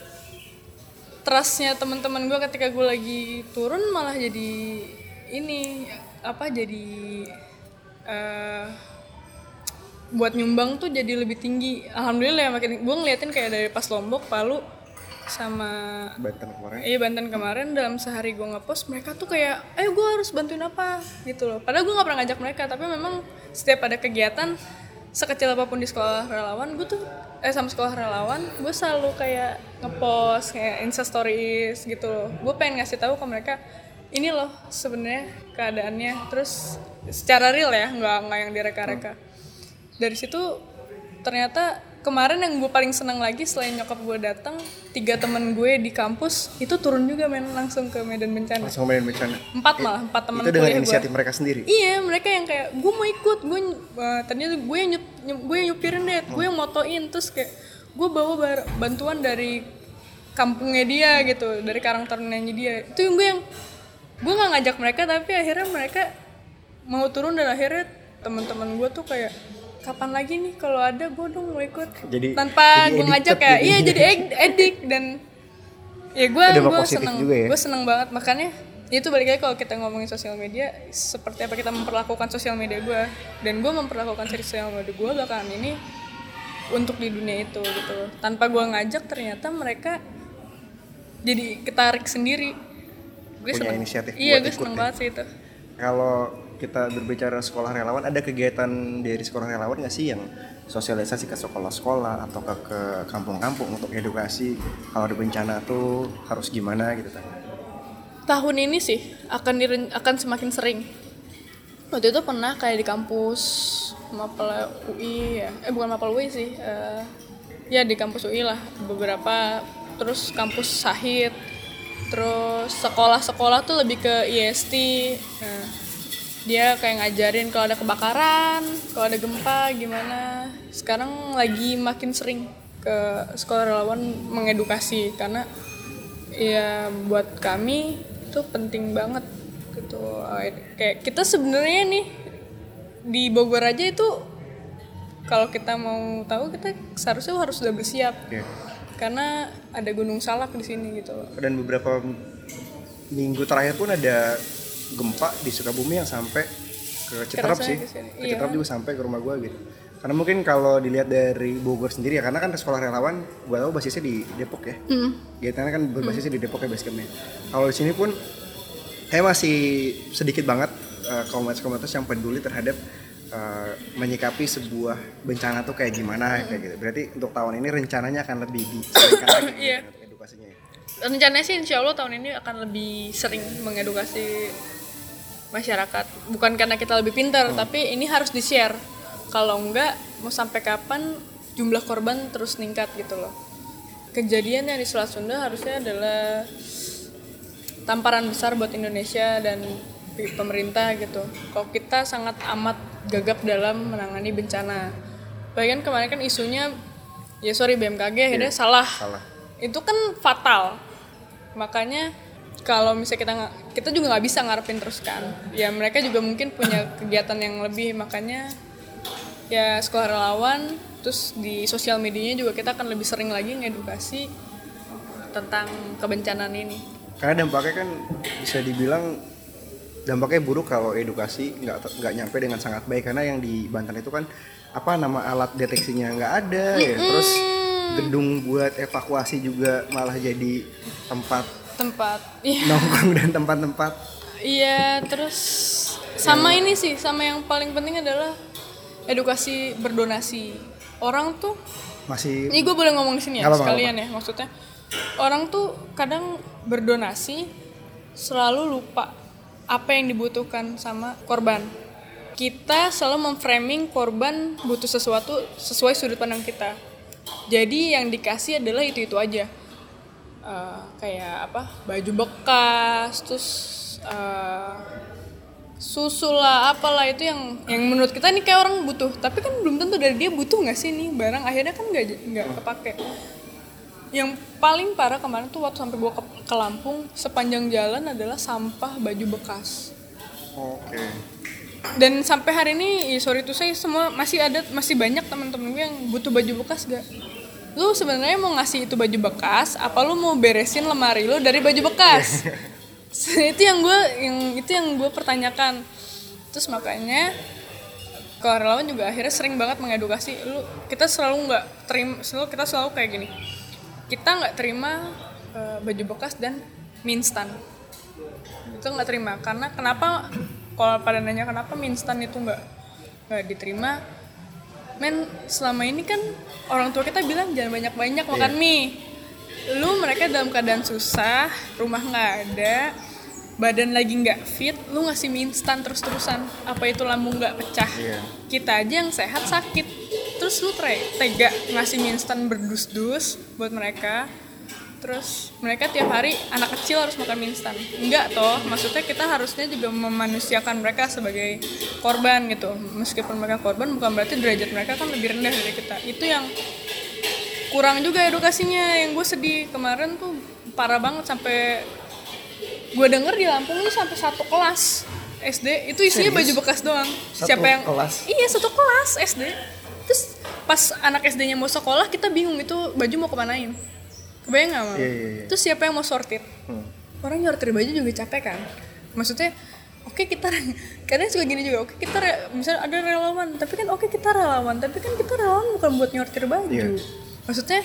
trustnya teman-teman gue ketika gue lagi turun malah jadi ini apa jadi uh, buat nyumbang tuh jadi lebih tinggi. Alhamdulillah ya, makin gue ngeliatin kayak dari pas Lombok, Palu sama Banten kemarin. Iya Banten kemarin, dalam sehari gue ngepost mereka tuh kayak ayo gue harus bantuin apa gitu loh. Padahal gue nggak pernah ngajak mereka, tapi memang setiap ada kegiatan sekecil apapun di sekolah relawan, gue tuh eh sama sekolah relawan gue selalu kayak ngepost kayak Instastories gitu loh. Gue pengen ngasih tahu ke mereka ini loh sebenarnya keadaannya, terus secara real ya, nggak nggak yang direka-reka. Dari situ ternyata kemarin yang gue paling senang lagi selain nyokap gue datang, tiga temen gue di kampus itu turun juga men langsung ke medan bencana. Langsung medan bencana. Empat malah, empat teman kuliah gue. Itu dengan inisiatif gua. Mereka sendiri. Iya, mereka yang kayak gue mau ikut, gue uh, ternyata gue yang nyup, nyup, gue yang nyupirin deh, gue yang motoin, terus kayak gue bawa bar- bantuan dari kampungnya dia gitu, dari Karang Tarunanya dia. Itu yang gue yang gue nggak ngajak mereka, tapi akhirnya mereka mau turun, dan akhirnya teman-teman gue tuh kayak kapan lagi nih kalau ada gue dong mau ikut, jadi, tanpa gue ngajak ya, iya jadi edik, dan ya gue gue seneng ya? Gue seneng banget. Makanya itu balik lagi kalau kita ngomongin sosial media, seperti apa kita memperlakukan sosial media gue, dan gue memperlakukan sosial media gue belakangan ini untuk di dunia itu gitu. Tanpa gue ngajak ternyata mereka jadi ketarik sendiri. Gue seneng, inisiatif iya gue seneng banget sih itu. Kalau kita berbicara sekolah relawan, ada kegiatan dari sekolah relawan nggak sih yang sosialisasi ke sekolah-sekolah atau ke, ke kampung-kampung untuk edukasi kalau ada bencana tuh harus gimana gitu kan? Tahun ini sih akan diren- akan semakin sering. Waktu itu pernah kayak di kampus Mapel U I ya, eh bukan Mapel U I sih, uh, ya di kampus U I lah beberapa, terus kampus Sahid, terus sekolah-sekolah tuh lebih ke I S T. Nah, dia kayak ngajarin kalau ada kebakaran, kalau ada gempa gimana. Sekarang lagi makin sering ke sekolah relawan mengedukasi, karena ya buat kami itu penting banget gitu. Kayak kita sebenarnya nih di Bogor aja itu kalau kita mau tahu, kita seharusnya harus sudah bersiap. Yeah. Karena ada Gunung Salak di sini gitu loh. Dan beberapa minggu terakhir pun ada gempa di Sukabumi yang sampai ke Citerap sih, ke Citerap iya. Juga sampai ke rumah gue gitu. Karena mungkin kalau dilihat dari Bogor sendiri ya, karena kan sekolah relawan gue tahu basisnya di Depok ya, mm. Giatannya kan berbasisnya mm. di Depok ya basecampnya. Kalau di sini pun saya masih sedikit banget uh, komunitas-komunitas yang peduli terhadap uh, menyikapi sebuah bencana tuh kayak gimana kayak gitu. Berarti untuk tahun ini rencananya akan lebih diseringkan lagi Iya. untuk edukasinya ya. Rencananya sih insya Allah tahun ini akan lebih sering mengedukasi masyarakat. Bukan karena kita lebih pintar, hmm. tapi ini harus di-share. Kalau enggak, mau sampai kapan jumlah korban terus meningkat gitu loh. Kejadian yang di Selat Sunda harusnya adalah tamparan besar buat Indonesia dan pemerintah gitu. Kalau kita sangat amat gagap dalam menangani bencana. Bahkan kemarin kan isunya, ya sorry B M K G akhirnya yeah, salah. salah. Itu kan fatal. Makanya kalau misalnya kita kita juga nggak bisa ngarepin terus kan. Ya mereka juga mungkin punya kegiatan yang lebih, makanya ya sekolah relawan, terus di sosial medianya juga kita akan lebih sering lagi ngedukasi tentang kebencanaan ini. Karena dampaknya kan bisa dibilang dampaknya buruk kalau edukasi nggak nggak nyampe dengan sangat baik, karena yang di Banten itu kan apa nama alat deteksinya nggak ada mm-hmm. ya, terus gedung buat evakuasi juga malah jadi tempat tempat nongkrong dan tempat-tempat. Iya, terus sama yang... ini sih, sama yang paling penting adalah edukasi berdonasi. Orang tuh masih ini gue boleh ngomong di sini ya apa, sekalian apa. ya, maksudnya orang tuh kadang berdonasi selalu lupa apa yang dibutuhkan sama korban. Kita selalu memframing korban butuh sesuatu sesuai sudut pandang kita. Jadi yang dikasih adalah itu-itu aja. Uh, kayak apa? Baju bekas, terus uh, susu lah, apalah, itu yang yang menurut kita nih kayak orang butuh, tapi kan belum tentu dari dia butuh nggak sih nih barang, akhirnya kan nggak nggak kepake. Yang paling parah kemarin tuh waktu sampai gua ke, ke Lampung, sepanjang jalan adalah sampah baju bekas. Oke. Okay. Dan sampai hari ini, ya sorry tuh saya semua masih ada masih banyak teman-teman gue yang butuh baju bekas gak? Lu sebenarnya mau ngasih itu baju bekas, apa lu mau beresin lemari lu dari baju bekas? itu yang gue yang itu yang gue pertanyakan. Terus makanya kalau relawan juga akhirnya sering banget mengedukasi lu. Kita selalu nggak terima, selalu kita selalu kayak gini. Kita nggak terima uh, baju bekas dan mie instan. Itu nggak terima karena kenapa? Kalau pada nanya kenapa mie instan itu nggak nggak diterima? Men, selama ini kan orang tua kita bilang jangan banyak-banyak makan yeah. mie. Lu mereka dalam keadaan susah, rumah nggak ada, badan lagi nggak fit, lu ngasih mie instan terus-terusan, apa itu lambung nggak pecah? Yeah. Kita aja yang sehat sakit, terus lu tega ngasih mie instan berdus-dus buat mereka, terus mereka tiap hari anak kecil harus makan mie instan. Enggak toh, maksudnya kita harusnya juga memanusiakan mereka sebagai korban gitu. Meskipun mereka korban bukan berarti derajat mereka kan lebih rendah dari kita. Itu yang kurang juga edukasinya, yang gue sedih. Kemarin tuh parah banget, sampai gue denger di Lampung tuh sampai satu kelas S D itu isinya serius? Baju bekas doang. Satu Siapa yang kelas? Iya, satu kelas S D. Terus pas anak S D-nya mau sekolah, kita bingung itu baju mau kemanain. Kebayang gak, Mam? Yeah, yeah, yeah. Terus siapa yang mau sortir? Hmm. Orang nyortir baju juga capek kan? Maksudnya, oke okay, kita, kadang suka gini juga, oke okay, kita, misalnya ada relawan, tapi kan oke okay, kita relawan, tapi kan kita relawan bukan buat nyortir baju. Yeah. Maksudnya,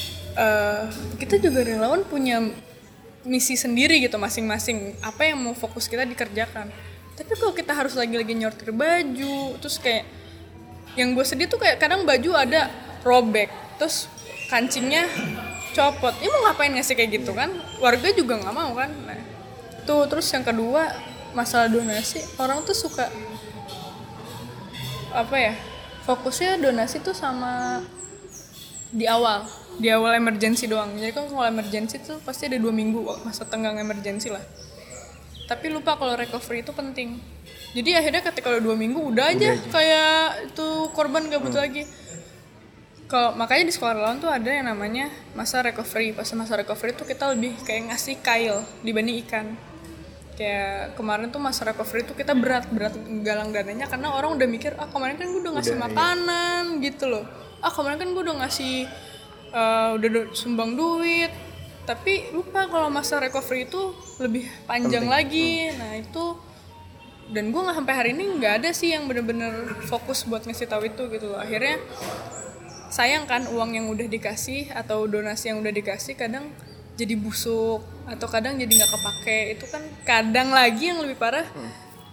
uh, kita juga relawan punya misi sendiri gitu masing-masing, apa yang mau fokus kita dikerjakan. Tapi kalau kita harus lagi-lagi nyortir baju, terus kayak, yang gue sedih tuh kayak kadang baju ada robek, terus kancingnya copot, ini mau ngapain ngasih kayak gitu kan? Warga juga nggak mau kan? Nah, tuh terus yang kedua masalah donasi, orang tuh suka apa ya? Fokusnya donasi tuh sama di awal, di awal emergency doang. Jadi kan kalau emergency tuh pasti ada dua minggu masa tenggang emergency lah. Tapi lupa kalau recovery itu penting. Jadi akhirnya ketika kalau dua minggu udah aja, udah aja. Kayak itu korban nggak butuh hmm. lagi. Kalau makanya di sekolah relawan tuh ada yang namanya masa recovery. Pas masa recovery tuh kita lebih kayak ngasih kail dibanding ikan. Kayak kemarin tuh masa recovery tuh kita berat berat galang dananya karena orang udah mikir ah kemarin kan gue udah ngasih udah, makanan iya. gitu loh. Ah kemarin kan gue udah ngasih uh, udah sumbang duit. Tapi lupa kalau masa recovery itu lebih panjang penting. Lagi. Hmm. Nah itu dan gue nggak sampai hari ini nggak ada sih yang bener-bener fokus buat ngasih tahu itu gitu loh. Akhirnya sayang kan uang yang udah dikasih atau donasi yang udah dikasih kadang jadi busuk atau kadang jadi nggak kepake. Itu kan kadang lagi yang lebih parah hmm.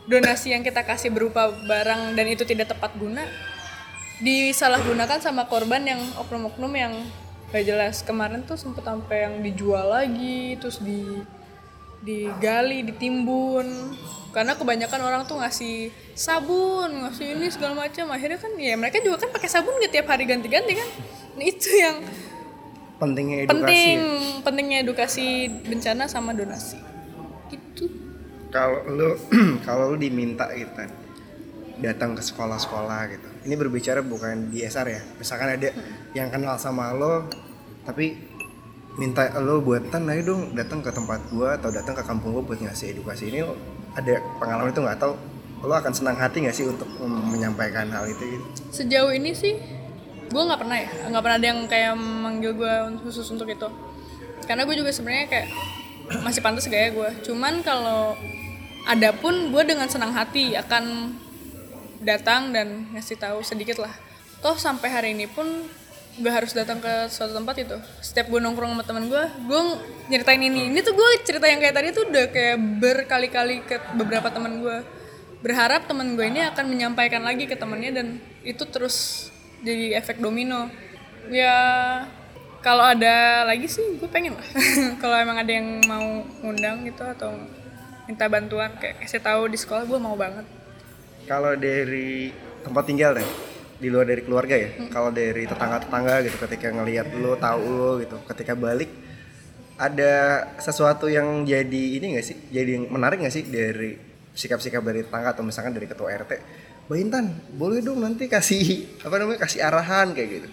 donasi yang kita kasih berupa barang dan itu tidak tepat guna disalahgunakan sama korban yang oknum-oknum yang gak jelas. Kemarin tuh sempet sampai yang dijual lagi, terus di digali, ditimbun, karena kebanyakan orang tuh ngasih sabun, ngasih ini segala macam. Akhirnya kan ya mereka juga kan pakai sabun gak tiap hari ganti-ganti kan. Nah itu yang pentingnya edukasi. Penting, pentingnya edukasi bencana sama donasi. Gitu. Kalau lu kalau lu diminta gitu kan datang ke sekolah-sekolah gitu. Ini berbicara bukan di S R ya. Misalkan ada hmm. yang kenal sama lo tapi minta lo buat tan ayo dong datang ke tempat gua atau datang ke kampung gua buat ngasih edukasi. Ini lo ada pengalaman itu nggak, tahu lo akan senang hati nggak sih untuk menyampaikan hal itu gitu? Sejauh ini sih gue nggak pernah ya, nggak pernah ada yang kayak manggil gue khusus untuk itu. Karena gue juga sebenarnya kayak masih pantas gaya gue. Cuman kalau ada pun gue dengan senang hati akan datang dan ngasih tahu sedikit lah. Toh sampai hari ini pun gak harus datang ke suatu tempat itu. Setiap gue nongkrong sama teman gue, gue nyeritain ini. Ini tuh gue cerita yang kayak tadi tuh udah kayak berkali-kali ke beberapa teman gue. Berharap teman gue ini akan menyampaikan lagi ke temannya dan itu terus jadi efek domino. Ya kalau ada lagi sih gue pengen lah. Kalau emang ada yang mau ngundang gitu atau minta bantuan kayak kasih tahu di sekolah, gue mau banget. Kalau dari tempat tinggal deh, di luar dari keluarga ya, hmm. kalau dari tetangga-tetangga gitu ketika ngelihat lo, tahu lo gitu, ketika balik ada sesuatu yang jadi ini nggak sih, jadi menarik nggak sih dari sikap-sikap dari tetangga atau misalkan dari ketua R T? Mbak Intan, boleh dong nanti kasih apa namanya kasih arahan kayak gitu.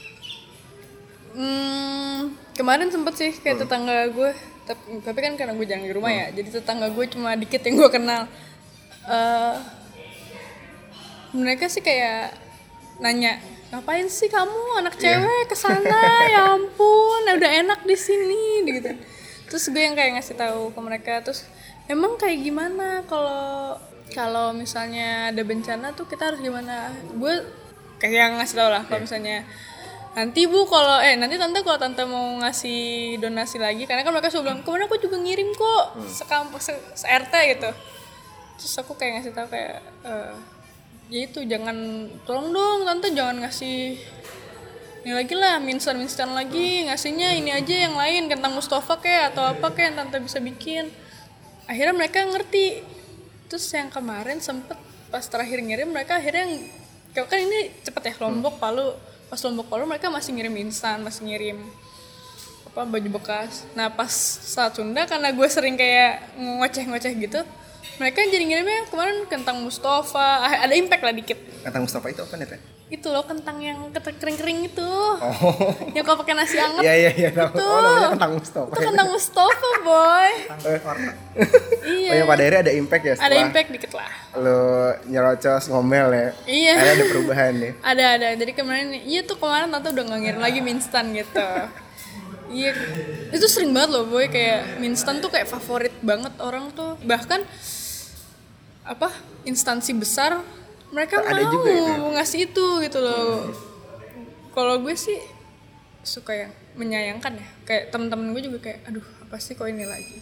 Hmm, kemarin sempet sih kayak hmm. tetangga gue, tapi, tapi kan karena gue jarang di rumah hmm. ya, jadi tetangga gue cuma dikit yang gue kenal. Uh, mereka sih kayak nanya, ngapain sih kamu anak cewek yeah. kesana? Ya ampun, udah enak di sini, gitu. Terus gue yang kayak ngasih tahu ke mereka, terus emang kayak gimana kalau kalau misalnya ada bencana tuh kita harus gimana? Gue kayak ngasih tau lah kalau misalnya nanti bu kalau eh nanti tante kalau tante mau ngasih donasi lagi, karena kan mereka sudah bilang kemana aku juga ngirim kok hmm. sekampus se, se R T gitu. Terus aku kayak ngasih tau kayak uh, ya itu jangan tolong dong tante jangan ngasih ini lagi lah minstan minstan lagi, ngasihnya ini aja yang lain kentang Mustafa kayak atau apa kayak yang tante bisa bikin. Akhirnya mereka ngerti. Terus yang kemarin sempet pas terakhir ngirim mereka akhirnya kan ini cepet ya Lombok Palu, pas Lombok Palu mereka masih ngirim instan, masih ngirim apa baju bekas. Nah pas saat Sunda karena gue sering kayak ngoceh-ngoceh gitu, mereka jadi ngirimnya kemarin kentang Mustafa, ada impact lah dikit. Kentang Mustafa itu apa nih teh? Itu loh kentang yang kering-kering itu. Oh. Yang kalau pakai nasi anget. Iya iya iya. Itu. Oh namanya kentang Mustafa. Itu kentang Mustafa, boy. Iya. Oh yang pada akhirnya ada impact ya setelah. Ada impact dikit lah. Lo nyerocos ngomel ya. Iya. Akhirnya ada perubahan nih. Ada ada. Jadi kemarin iya tuh kemarin tante udah nggak ngirim lagi mie instan gitu. Iya. Itu sering banget loh, boy, kayak mie instan tuh kayak favorit banget orang tuh. Bahkan apa instansi besar mereka ada mau juga, ya? Ngasih itu gitu loh. Hmm. Kalau gue sih suka yang menyayangkan ya. Kayak temen-temen gue juga kayak, aduh apa sih kok ini lagi.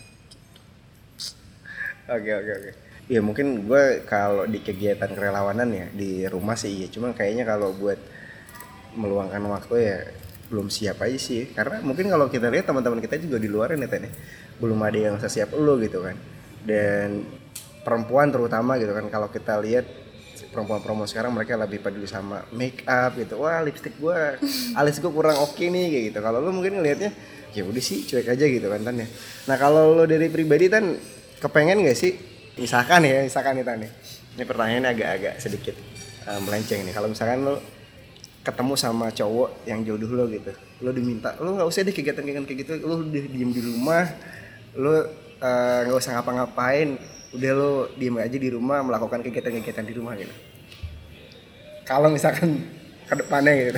Oke oke oke. Ya mungkin gue kalau di kegiatan kerelawanan ya di rumah sih iya. Cuma kayaknya kalau buat meluangkan waktu ya belum siap aja sih. Karena mungkin kalau kita lihat teman-teman kita juga di luar nih tadi belum ada yang sesiap lo gitu kan. Dan perempuan terutama gitu kan kalau kita lihat perempuan-perempuan sekarang mereka lebih peduli sama make up gitu. Wah lipstick gue, alis gue kurang oke okay nih kayak gitu. Kalau lo mungkin ngelihatnya ya udah sih cuek aja gitu kan Tan ya. Nah kalau lo dari pribadi Tan kepengen nggak sih misalkan ya misalkan nih Tan nih. Ini pertanyaannya agak-agak sedikit uh, melenceng nih. Kalau misalkan lo ketemu sama cowok yang jodoh lo gitu, lo diminta lo nggak usah deh kegiatan-kegiatan kayak gitu, lo udah diem di rumah, lo nggak uh, usah ngapa-ngapain. Udah lo diem aja di rumah melakukan kegiatan-kegiatan di rumah gitu. Kalau misalkan ke depannya gitu.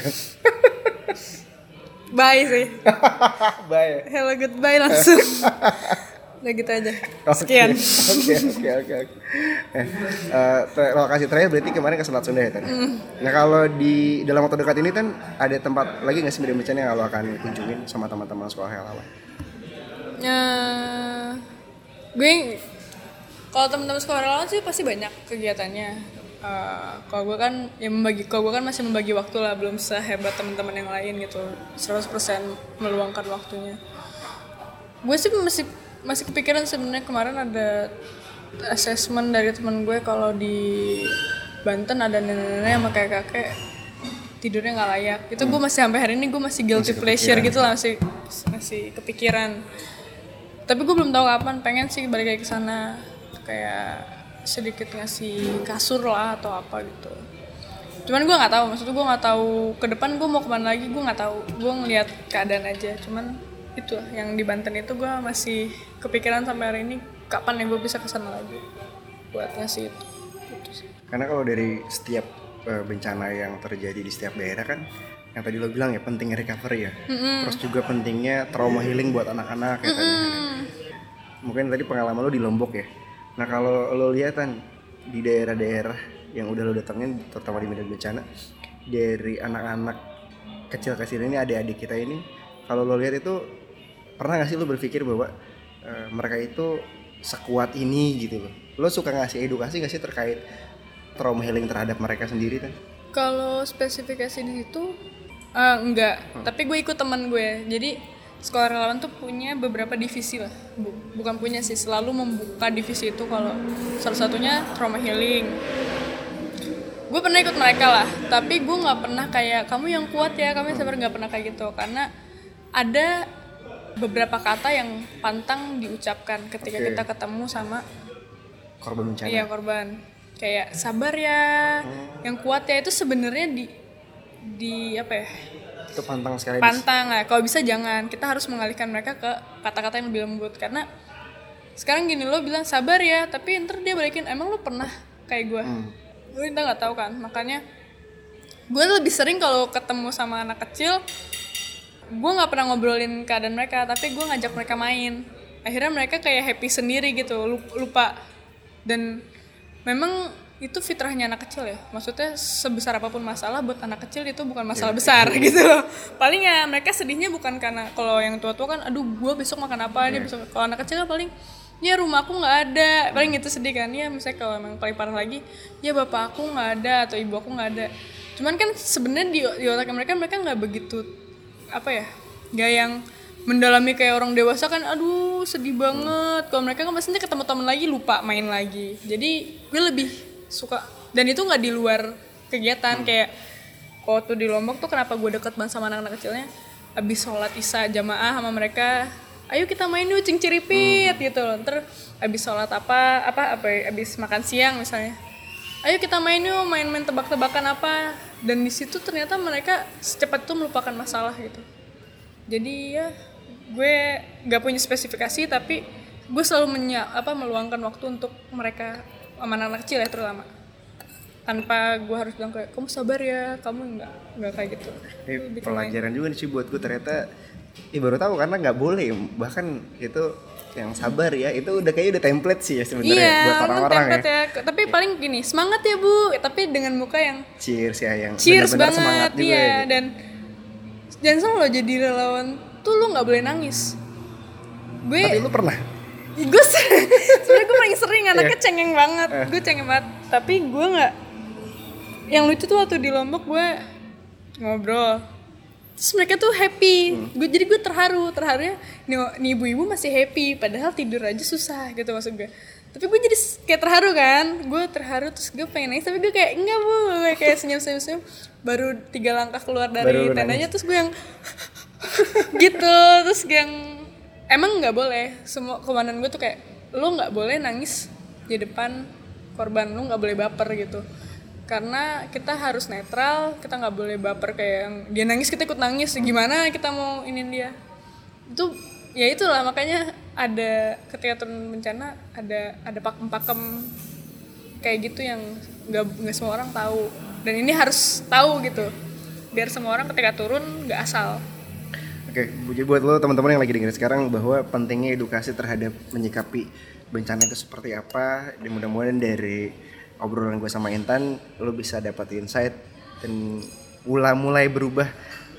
Bye sih. Bye. Hello goodbye langsung. Udah gitu aja. Sekian. Oke oke oke oke. Lokasi terakhir berarti kemarin ke Selat Sunda ya Tan. Mm. Nah kalau di dalam waktu dekat ini Tan ada tempat lagi nggak sih media bencana yang lo akan kunjungin sama teman-teman sekolah relawan? Uh, gue Kalau teman-teman sekolah relawan sih pasti banyak kegiatannya. Uh, kalau gue kan ya membagi, kalau gue kan masih membagi waktu lah, belum sehebat teman-teman yang lain gitu, seratus persen meluangkan waktunya. Gue sih masih masih kepikiran sebenarnya, kemarin ada assessment dari teman gue kalau di Banten ada nenek-nenek sama kakek-kakek tidurnya nggak layak. Itu gue masih sampai hari ini gue masih guilty masih pleasure gitu lah, masih masih kepikiran. Tapi gue belum tahu kapan, pengen sih balik lagi ke sana, kayak sedikit ngasih kasur lah atau apa gitu. Cuman gue nggak tahu, maksudnya gue nggak tahu ke depan gue mau kemana lagi, gue nggak tahu. Gue ngelihat keadaan aja. Cuman itu lah, yang di Banten itu gue masih kepikiran sampai hari ini kapan ya gue bisa kesana lagi buat ngasih itu. Gitu sih. Karena kalau dari setiap uh, bencana yang terjadi di setiap daerah kan, yang tadi lo bilang ya pentingnya recovery ya, mm-hmm. terus juga pentingnya trauma healing buat anak-anak ya, mm-hmm. Mungkin tadi pengalaman lo di Lombok ya. Nah kalau lo lihat kan di daerah-daerah yang udah lo datengin, terutama di medan bencana, dari anak-anak kecil-kecil ini, adik-adik kita ini, kalau lo lihat itu, pernah gak sih lo berpikir bahwa uh, mereka itu sekuat ini gitu loh? Lo suka ngasih edukasi gak sih terkait trauma healing terhadap mereka sendiri kan? Kalau spesifikasi di situ uh, enggak, hmm. tapi gue ikut teman gue, jadi sekolah relawan tuh punya beberapa divisi lah, bukan punya sih, selalu membuka divisi itu. Kalau salah satunya trauma healing, gue pernah ikut mereka lah, tapi gue nggak pernah kayak kamu yang kuat ya, kamu yang sabar, nggak pernah kayak gitu, karena ada beberapa kata yang pantang diucapkan ketika okay. kita ketemu sama korban bencana. Iya, korban, kayak sabar ya, hmm. yang kuat ya, itu sebenarnya di di apa ya? Itu pantang sekali. Pantang lah, kalau bisa jangan. Kita harus mengalihkan mereka ke kata-kata yang lebih lembut, karena sekarang gini, lo bilang sabar ya, tapi ntar dia balikin, emang lo pernah kayak gue? Hmm. Gue kita nggak tahu kan, makanya gue lebih sering kalau ketemu sama anak kecil, gue nggak pernah ngobrolin keadaan mereka, tapi gue ngajak mereka main. Akhirnya mereka kayak happy sendiri gitu, lupa. Dan memang itu fitrahnya anak kecil ya, maksudnya sebesar apapun masalah buat anak kecil itu bukan masalah ya, besar ya. Gitu loh. Paling ya mereka sedihnya bukan karena, kalau yang tua-tua kan aduh gue besok makan apa, ya. Dia besok, kalau anak kecil kan paling ya rumah aku nggak ada, paling itu sedih kan ya. Misalnya kalau emang paling parah lagi ya bapak aku nggak ada atau ibu aku nggak ada. Cuman kan sebenarnya di, di otak mereka mereka nggak begitu apa ya, nggak yang mendalami kayak orang dewasa kan, aduh sedih banget. Kalau mereka kan pastinya ketemu teman lagi lupa main lagi. Jadi gue lebih suka, dan itu nggak di luar kegiatan. hmm. Kayak waktu di Lombok tuh kenapa gue deket banget sama anak-anak kecilnya, abis sholat isya jamaah sama mereka, ayo kita main yuk cing-ciripit hmm. gitu loh. Ntar abis sholat apa apa apa abis makan siang misalnya, ayo kita main yuk, main-main tebak-tebakan apa. Dan di situ ternyata mereka secepat itu melupakan masalah gitu. Jadi ya gue nggak punya spesifikasi, tapi gue selalu menya, apa meluangkan waktu untuk mereka, sama anak kecil ya terutama, tanpa gue harus bilang kayak kamu sabar ya, kamu nggak nggak kayak gitu. Ini pelajaran main juga sih buat gue ternyata. Ya baru tahu karena nggak boleh, bahkan itu yang sabar ya itu udah kayak udah template sih ya sebenarnya iya, buat orang-orang ya. ya. Tapi paling gini, semangat ya bu, tapi dengan muka yang cheers ya, yang cheers benar-benar banget semangat juga iya. Ya, gitu. Dan jangan salah lo, jadi relawan tuh lo nggak boleh nangis. Gue tapi lu pernah? Gue sebenarnya gue paling sering anaknya cengeng banget, gue cengeng banget. Tapi gue nggak. Yang lucu tuh waktu di Lombok gue ngobrol, terus mereka tuh happy. Hmm. Gue jadi gue terharu, terharunya nih, nih ibu-ibu masih happy, padahal tidur aja susah gitu maksud gue. Tapi gue jadi kayak terharu kan, gue terharu terus gue pengen nangis, tapi gue kayak enggak bu, gue kayak senyum-senyum. Baru tiga langkah keluar dari tendanya, terus gue yang gitu, terus gue yang emang nggak boleh. Semua komandan gue tuh kayak lo nggak boleh nangis di depan korban, lo nggak boleh baper gitu. Karena kita harus netral, kita nggak boleh baper kayak yang dia nangis kita ikut nangis, gimana kita mau inin dia. Itu ya itulah makanya ada ketika turun bencana ada ada pakem-pakem kayak gitu yang nggak nggak semua orang tahu, dan ini harus tahu gitu biar semua orang ketika turun nggak asal. Oke, jadi buat lo teman-teman yang lagi dengerin sekarang bahwa pentingnya edukasi terhadap menyikapi bencana itu seperti apa, dan mudah-mudahan dari obrolan gue sama Intan lo bisa dapat insight dan mulai mulai berubah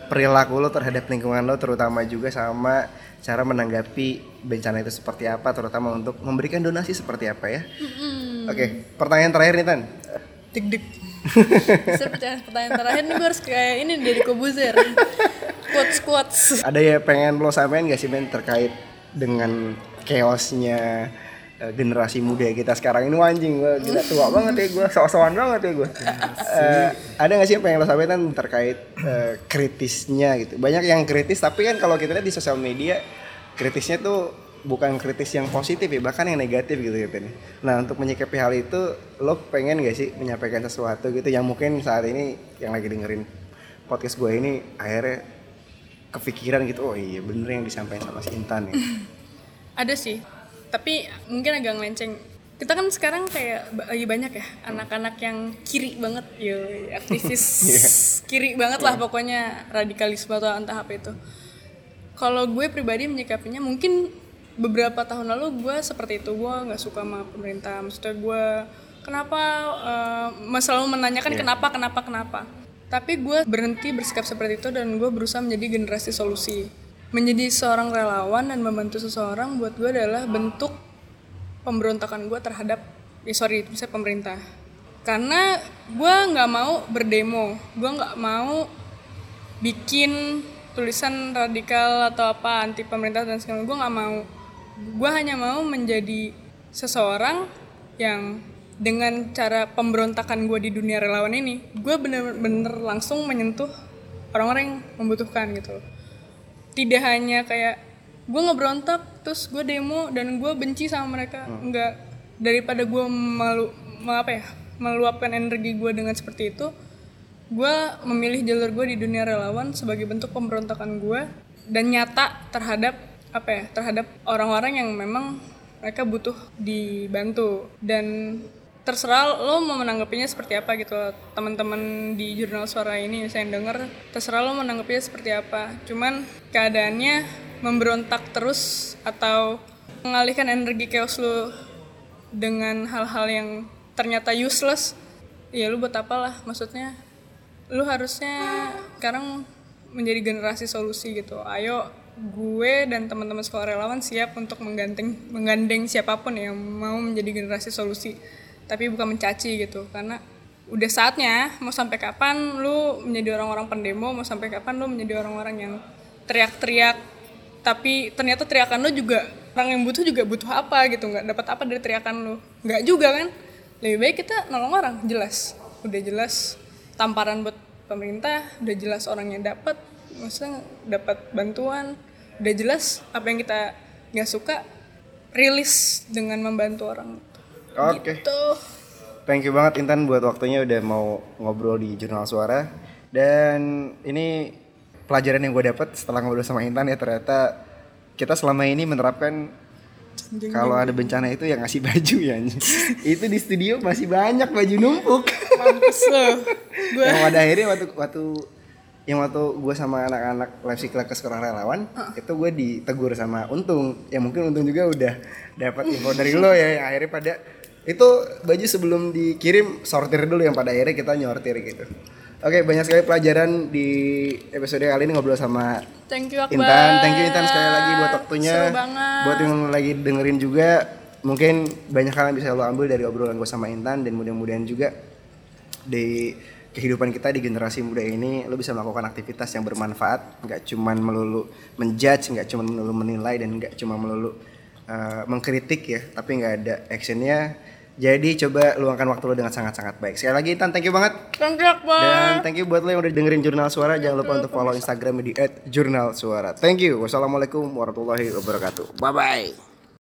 perilaku lo terhadap lingkungan lo, terutama juga sama cara menanggapi bencana itu seperti apa, terutama untuk memberikan donasi seperti apa ya. Mm-hmm. Oke, pertanyaan terakhir nih Tan. Deg-deg. Bisa pertanyaan, pertanyaan terakhir nih gue harus kayak ini dari Kobuzer. Quotes quotes. Ada ya pengen lo sampaikan gak sih men terkait dengan chaosnya uh, generasi muda kita sekarang ini? Anjing gue gila tua banget ya gue, sok-sokan banget ya gue. Uh, ada gak sih yang pengen lo sampaikan terkait uh, kritisnya gitu? Banyak yang kritis, tapi kan kalau kita lihat di sosial media kritisnya tuh bukan kritis yang positif ya, bahkan yang negatif gitu gitu nih. Nah untuk menyikapi hal itu, lo pengen gak sih menyampaikan sesuatu gitu yang mungkin saat ini yang lagi dengerin podcast gue ini akhirnya kepikiran gitu, oh iya bener yang disampaikan sama si Intan ya. Ada sih, tapi mungkin agak ngelenceng. Kita kan sekarang kayak lagi banyak ya anak-anak yang kiri banget, yo aktivis yeah. kiri banget lah yeah. Pokoknya radikalisme atau entah apa itu. Kalau gue pribadi menyikapinya mungkin beberapa tahun lalu gue seperti itu, gue nggak suka sama pemerintah. Maksudnya gue kenapa uh, selalu menanyakan yeah. kenapa kenapa kenapa. Tapi gue berhenti bersikap seperti itu dan gue berusaha menjadi generasi solusi. Menjadi seorang relawan dan membantu seseorang buat gue adalah bentuk pemberontakan gue terhadap, ya sorry, misalnya pemerintah. Karena gue nggak mau berdemo, gue nggak mau bikin tulisan radikal atau apa anti pemerintah dan segala, gue nggak mau. Gue hanya mau menjadi seseorang yang dengan cara pemberontakan gue di dunia relawan ini, gue bener-bener langsung menyentuh orang-orang yang membutuhkan gitu. Tidak hanya kayak gue ngeberontak terus gue demo dan gue benci sama mereka, hmm. enggak. Daripada gue malu, apa ya, meluapkan energi gue dengan seperti itu, gue memilih jalur gue di dunia relawan sebagai bentuk pemberontakan gue dan nyata terhadap apa ya, terhadap orang-orang yang memang mereka butuh dibantu. Dan terserah lo mau menanggapinya seperti apa gitu. Teman-teman di Jurnal Suara ini saya denger, terserah lo menanggapinya seperti apa. Cuman keadaannya memberontak terus atau mengalihkan energi chaos lo dengan hal-hal yang ternyata useless, ya lo buat apalah. Maksudnya lo harusnya sekarang menjadi generasi solusi gitu. Ayo, gue dan teman-teman sekolah relawan siap untuk menggandeng menggandeng siapapun yang mau menjadi generasi solusi, tapi bukan mencaci gitu. Karena udah saatnya, mau sampai kapan lu menjadi orang-orang pendemo, mau sampai kapan lu menjadi orang-orang yang teriak-teriak tapi ternyata teriakan lu juga orang yang butuh juga butuh apa gitu, nggak dapat apa dari teriakan lu, nggak juga kan. Lebih baik kita nolong orang, jelas, udah jelas tamparan buat pemerintah, udah jelas orangnya dapat, maksudnya dapat bantuan, udah jelas apa yang kita nggak suka rilis dengan membantu orang. Oke. Okay. Gitu. Thank you banget Intan buat waktunya udah mau ngobrol di Jurnal Suara. Dan ini pelajaran yang gue dapat setelah ngobrol sama Intan ya, ternyata kita selama ini menerapkan kalau ada bencana itu yang ngasih baju ya. Itu di studio masih banyak baju numpuk. Mampus loh. Gua... Yang pada akhirnya waktu waktu yang waktu gue sama anak-anak live cycle ke sekolah relawan, uh. itu gue ditegur sama Untung. Ya mungkin Untung juga udah dapat info dari lo ya, yang akhirnya pada itu baju sebelum dikirim sortir dulu, yang pada akhirnya kita nyortir gitu. Oke, banyak sekali pelajaran di episode kali ini ngobrol sama Thank you, Akbar. Intan. Thank you Intan sekali lagi buat waktunya. Seru banget. Buat yang lagi dengerin juga, mungkin banyak hal yang bisa lo ambil dari obrolan gue sama Intan, dan mudah-mudahan juga di kehidupan kita di generasi muda ini lo bisa melakukan aktivitas yang bermanfaat, nggak cuman melulu menjudge, nggak cuman melulu menilai, dan nggak cuma melulu uh, mengkritik ya, tapi nggak ada actionnya. Jadi coba luangkan waktu lo dengan sangat-sangat baik. Sekali lagi Intan, thank you banget. Thank you, Akbar. Dan thank you buat lo yang udah dengerin Jurnal Suara. Jangan lupa untuk follow Instagram di et jurnal suara. Thank you. Wassalamualaikum warahmatullahi wabarakatuh. Bye bye.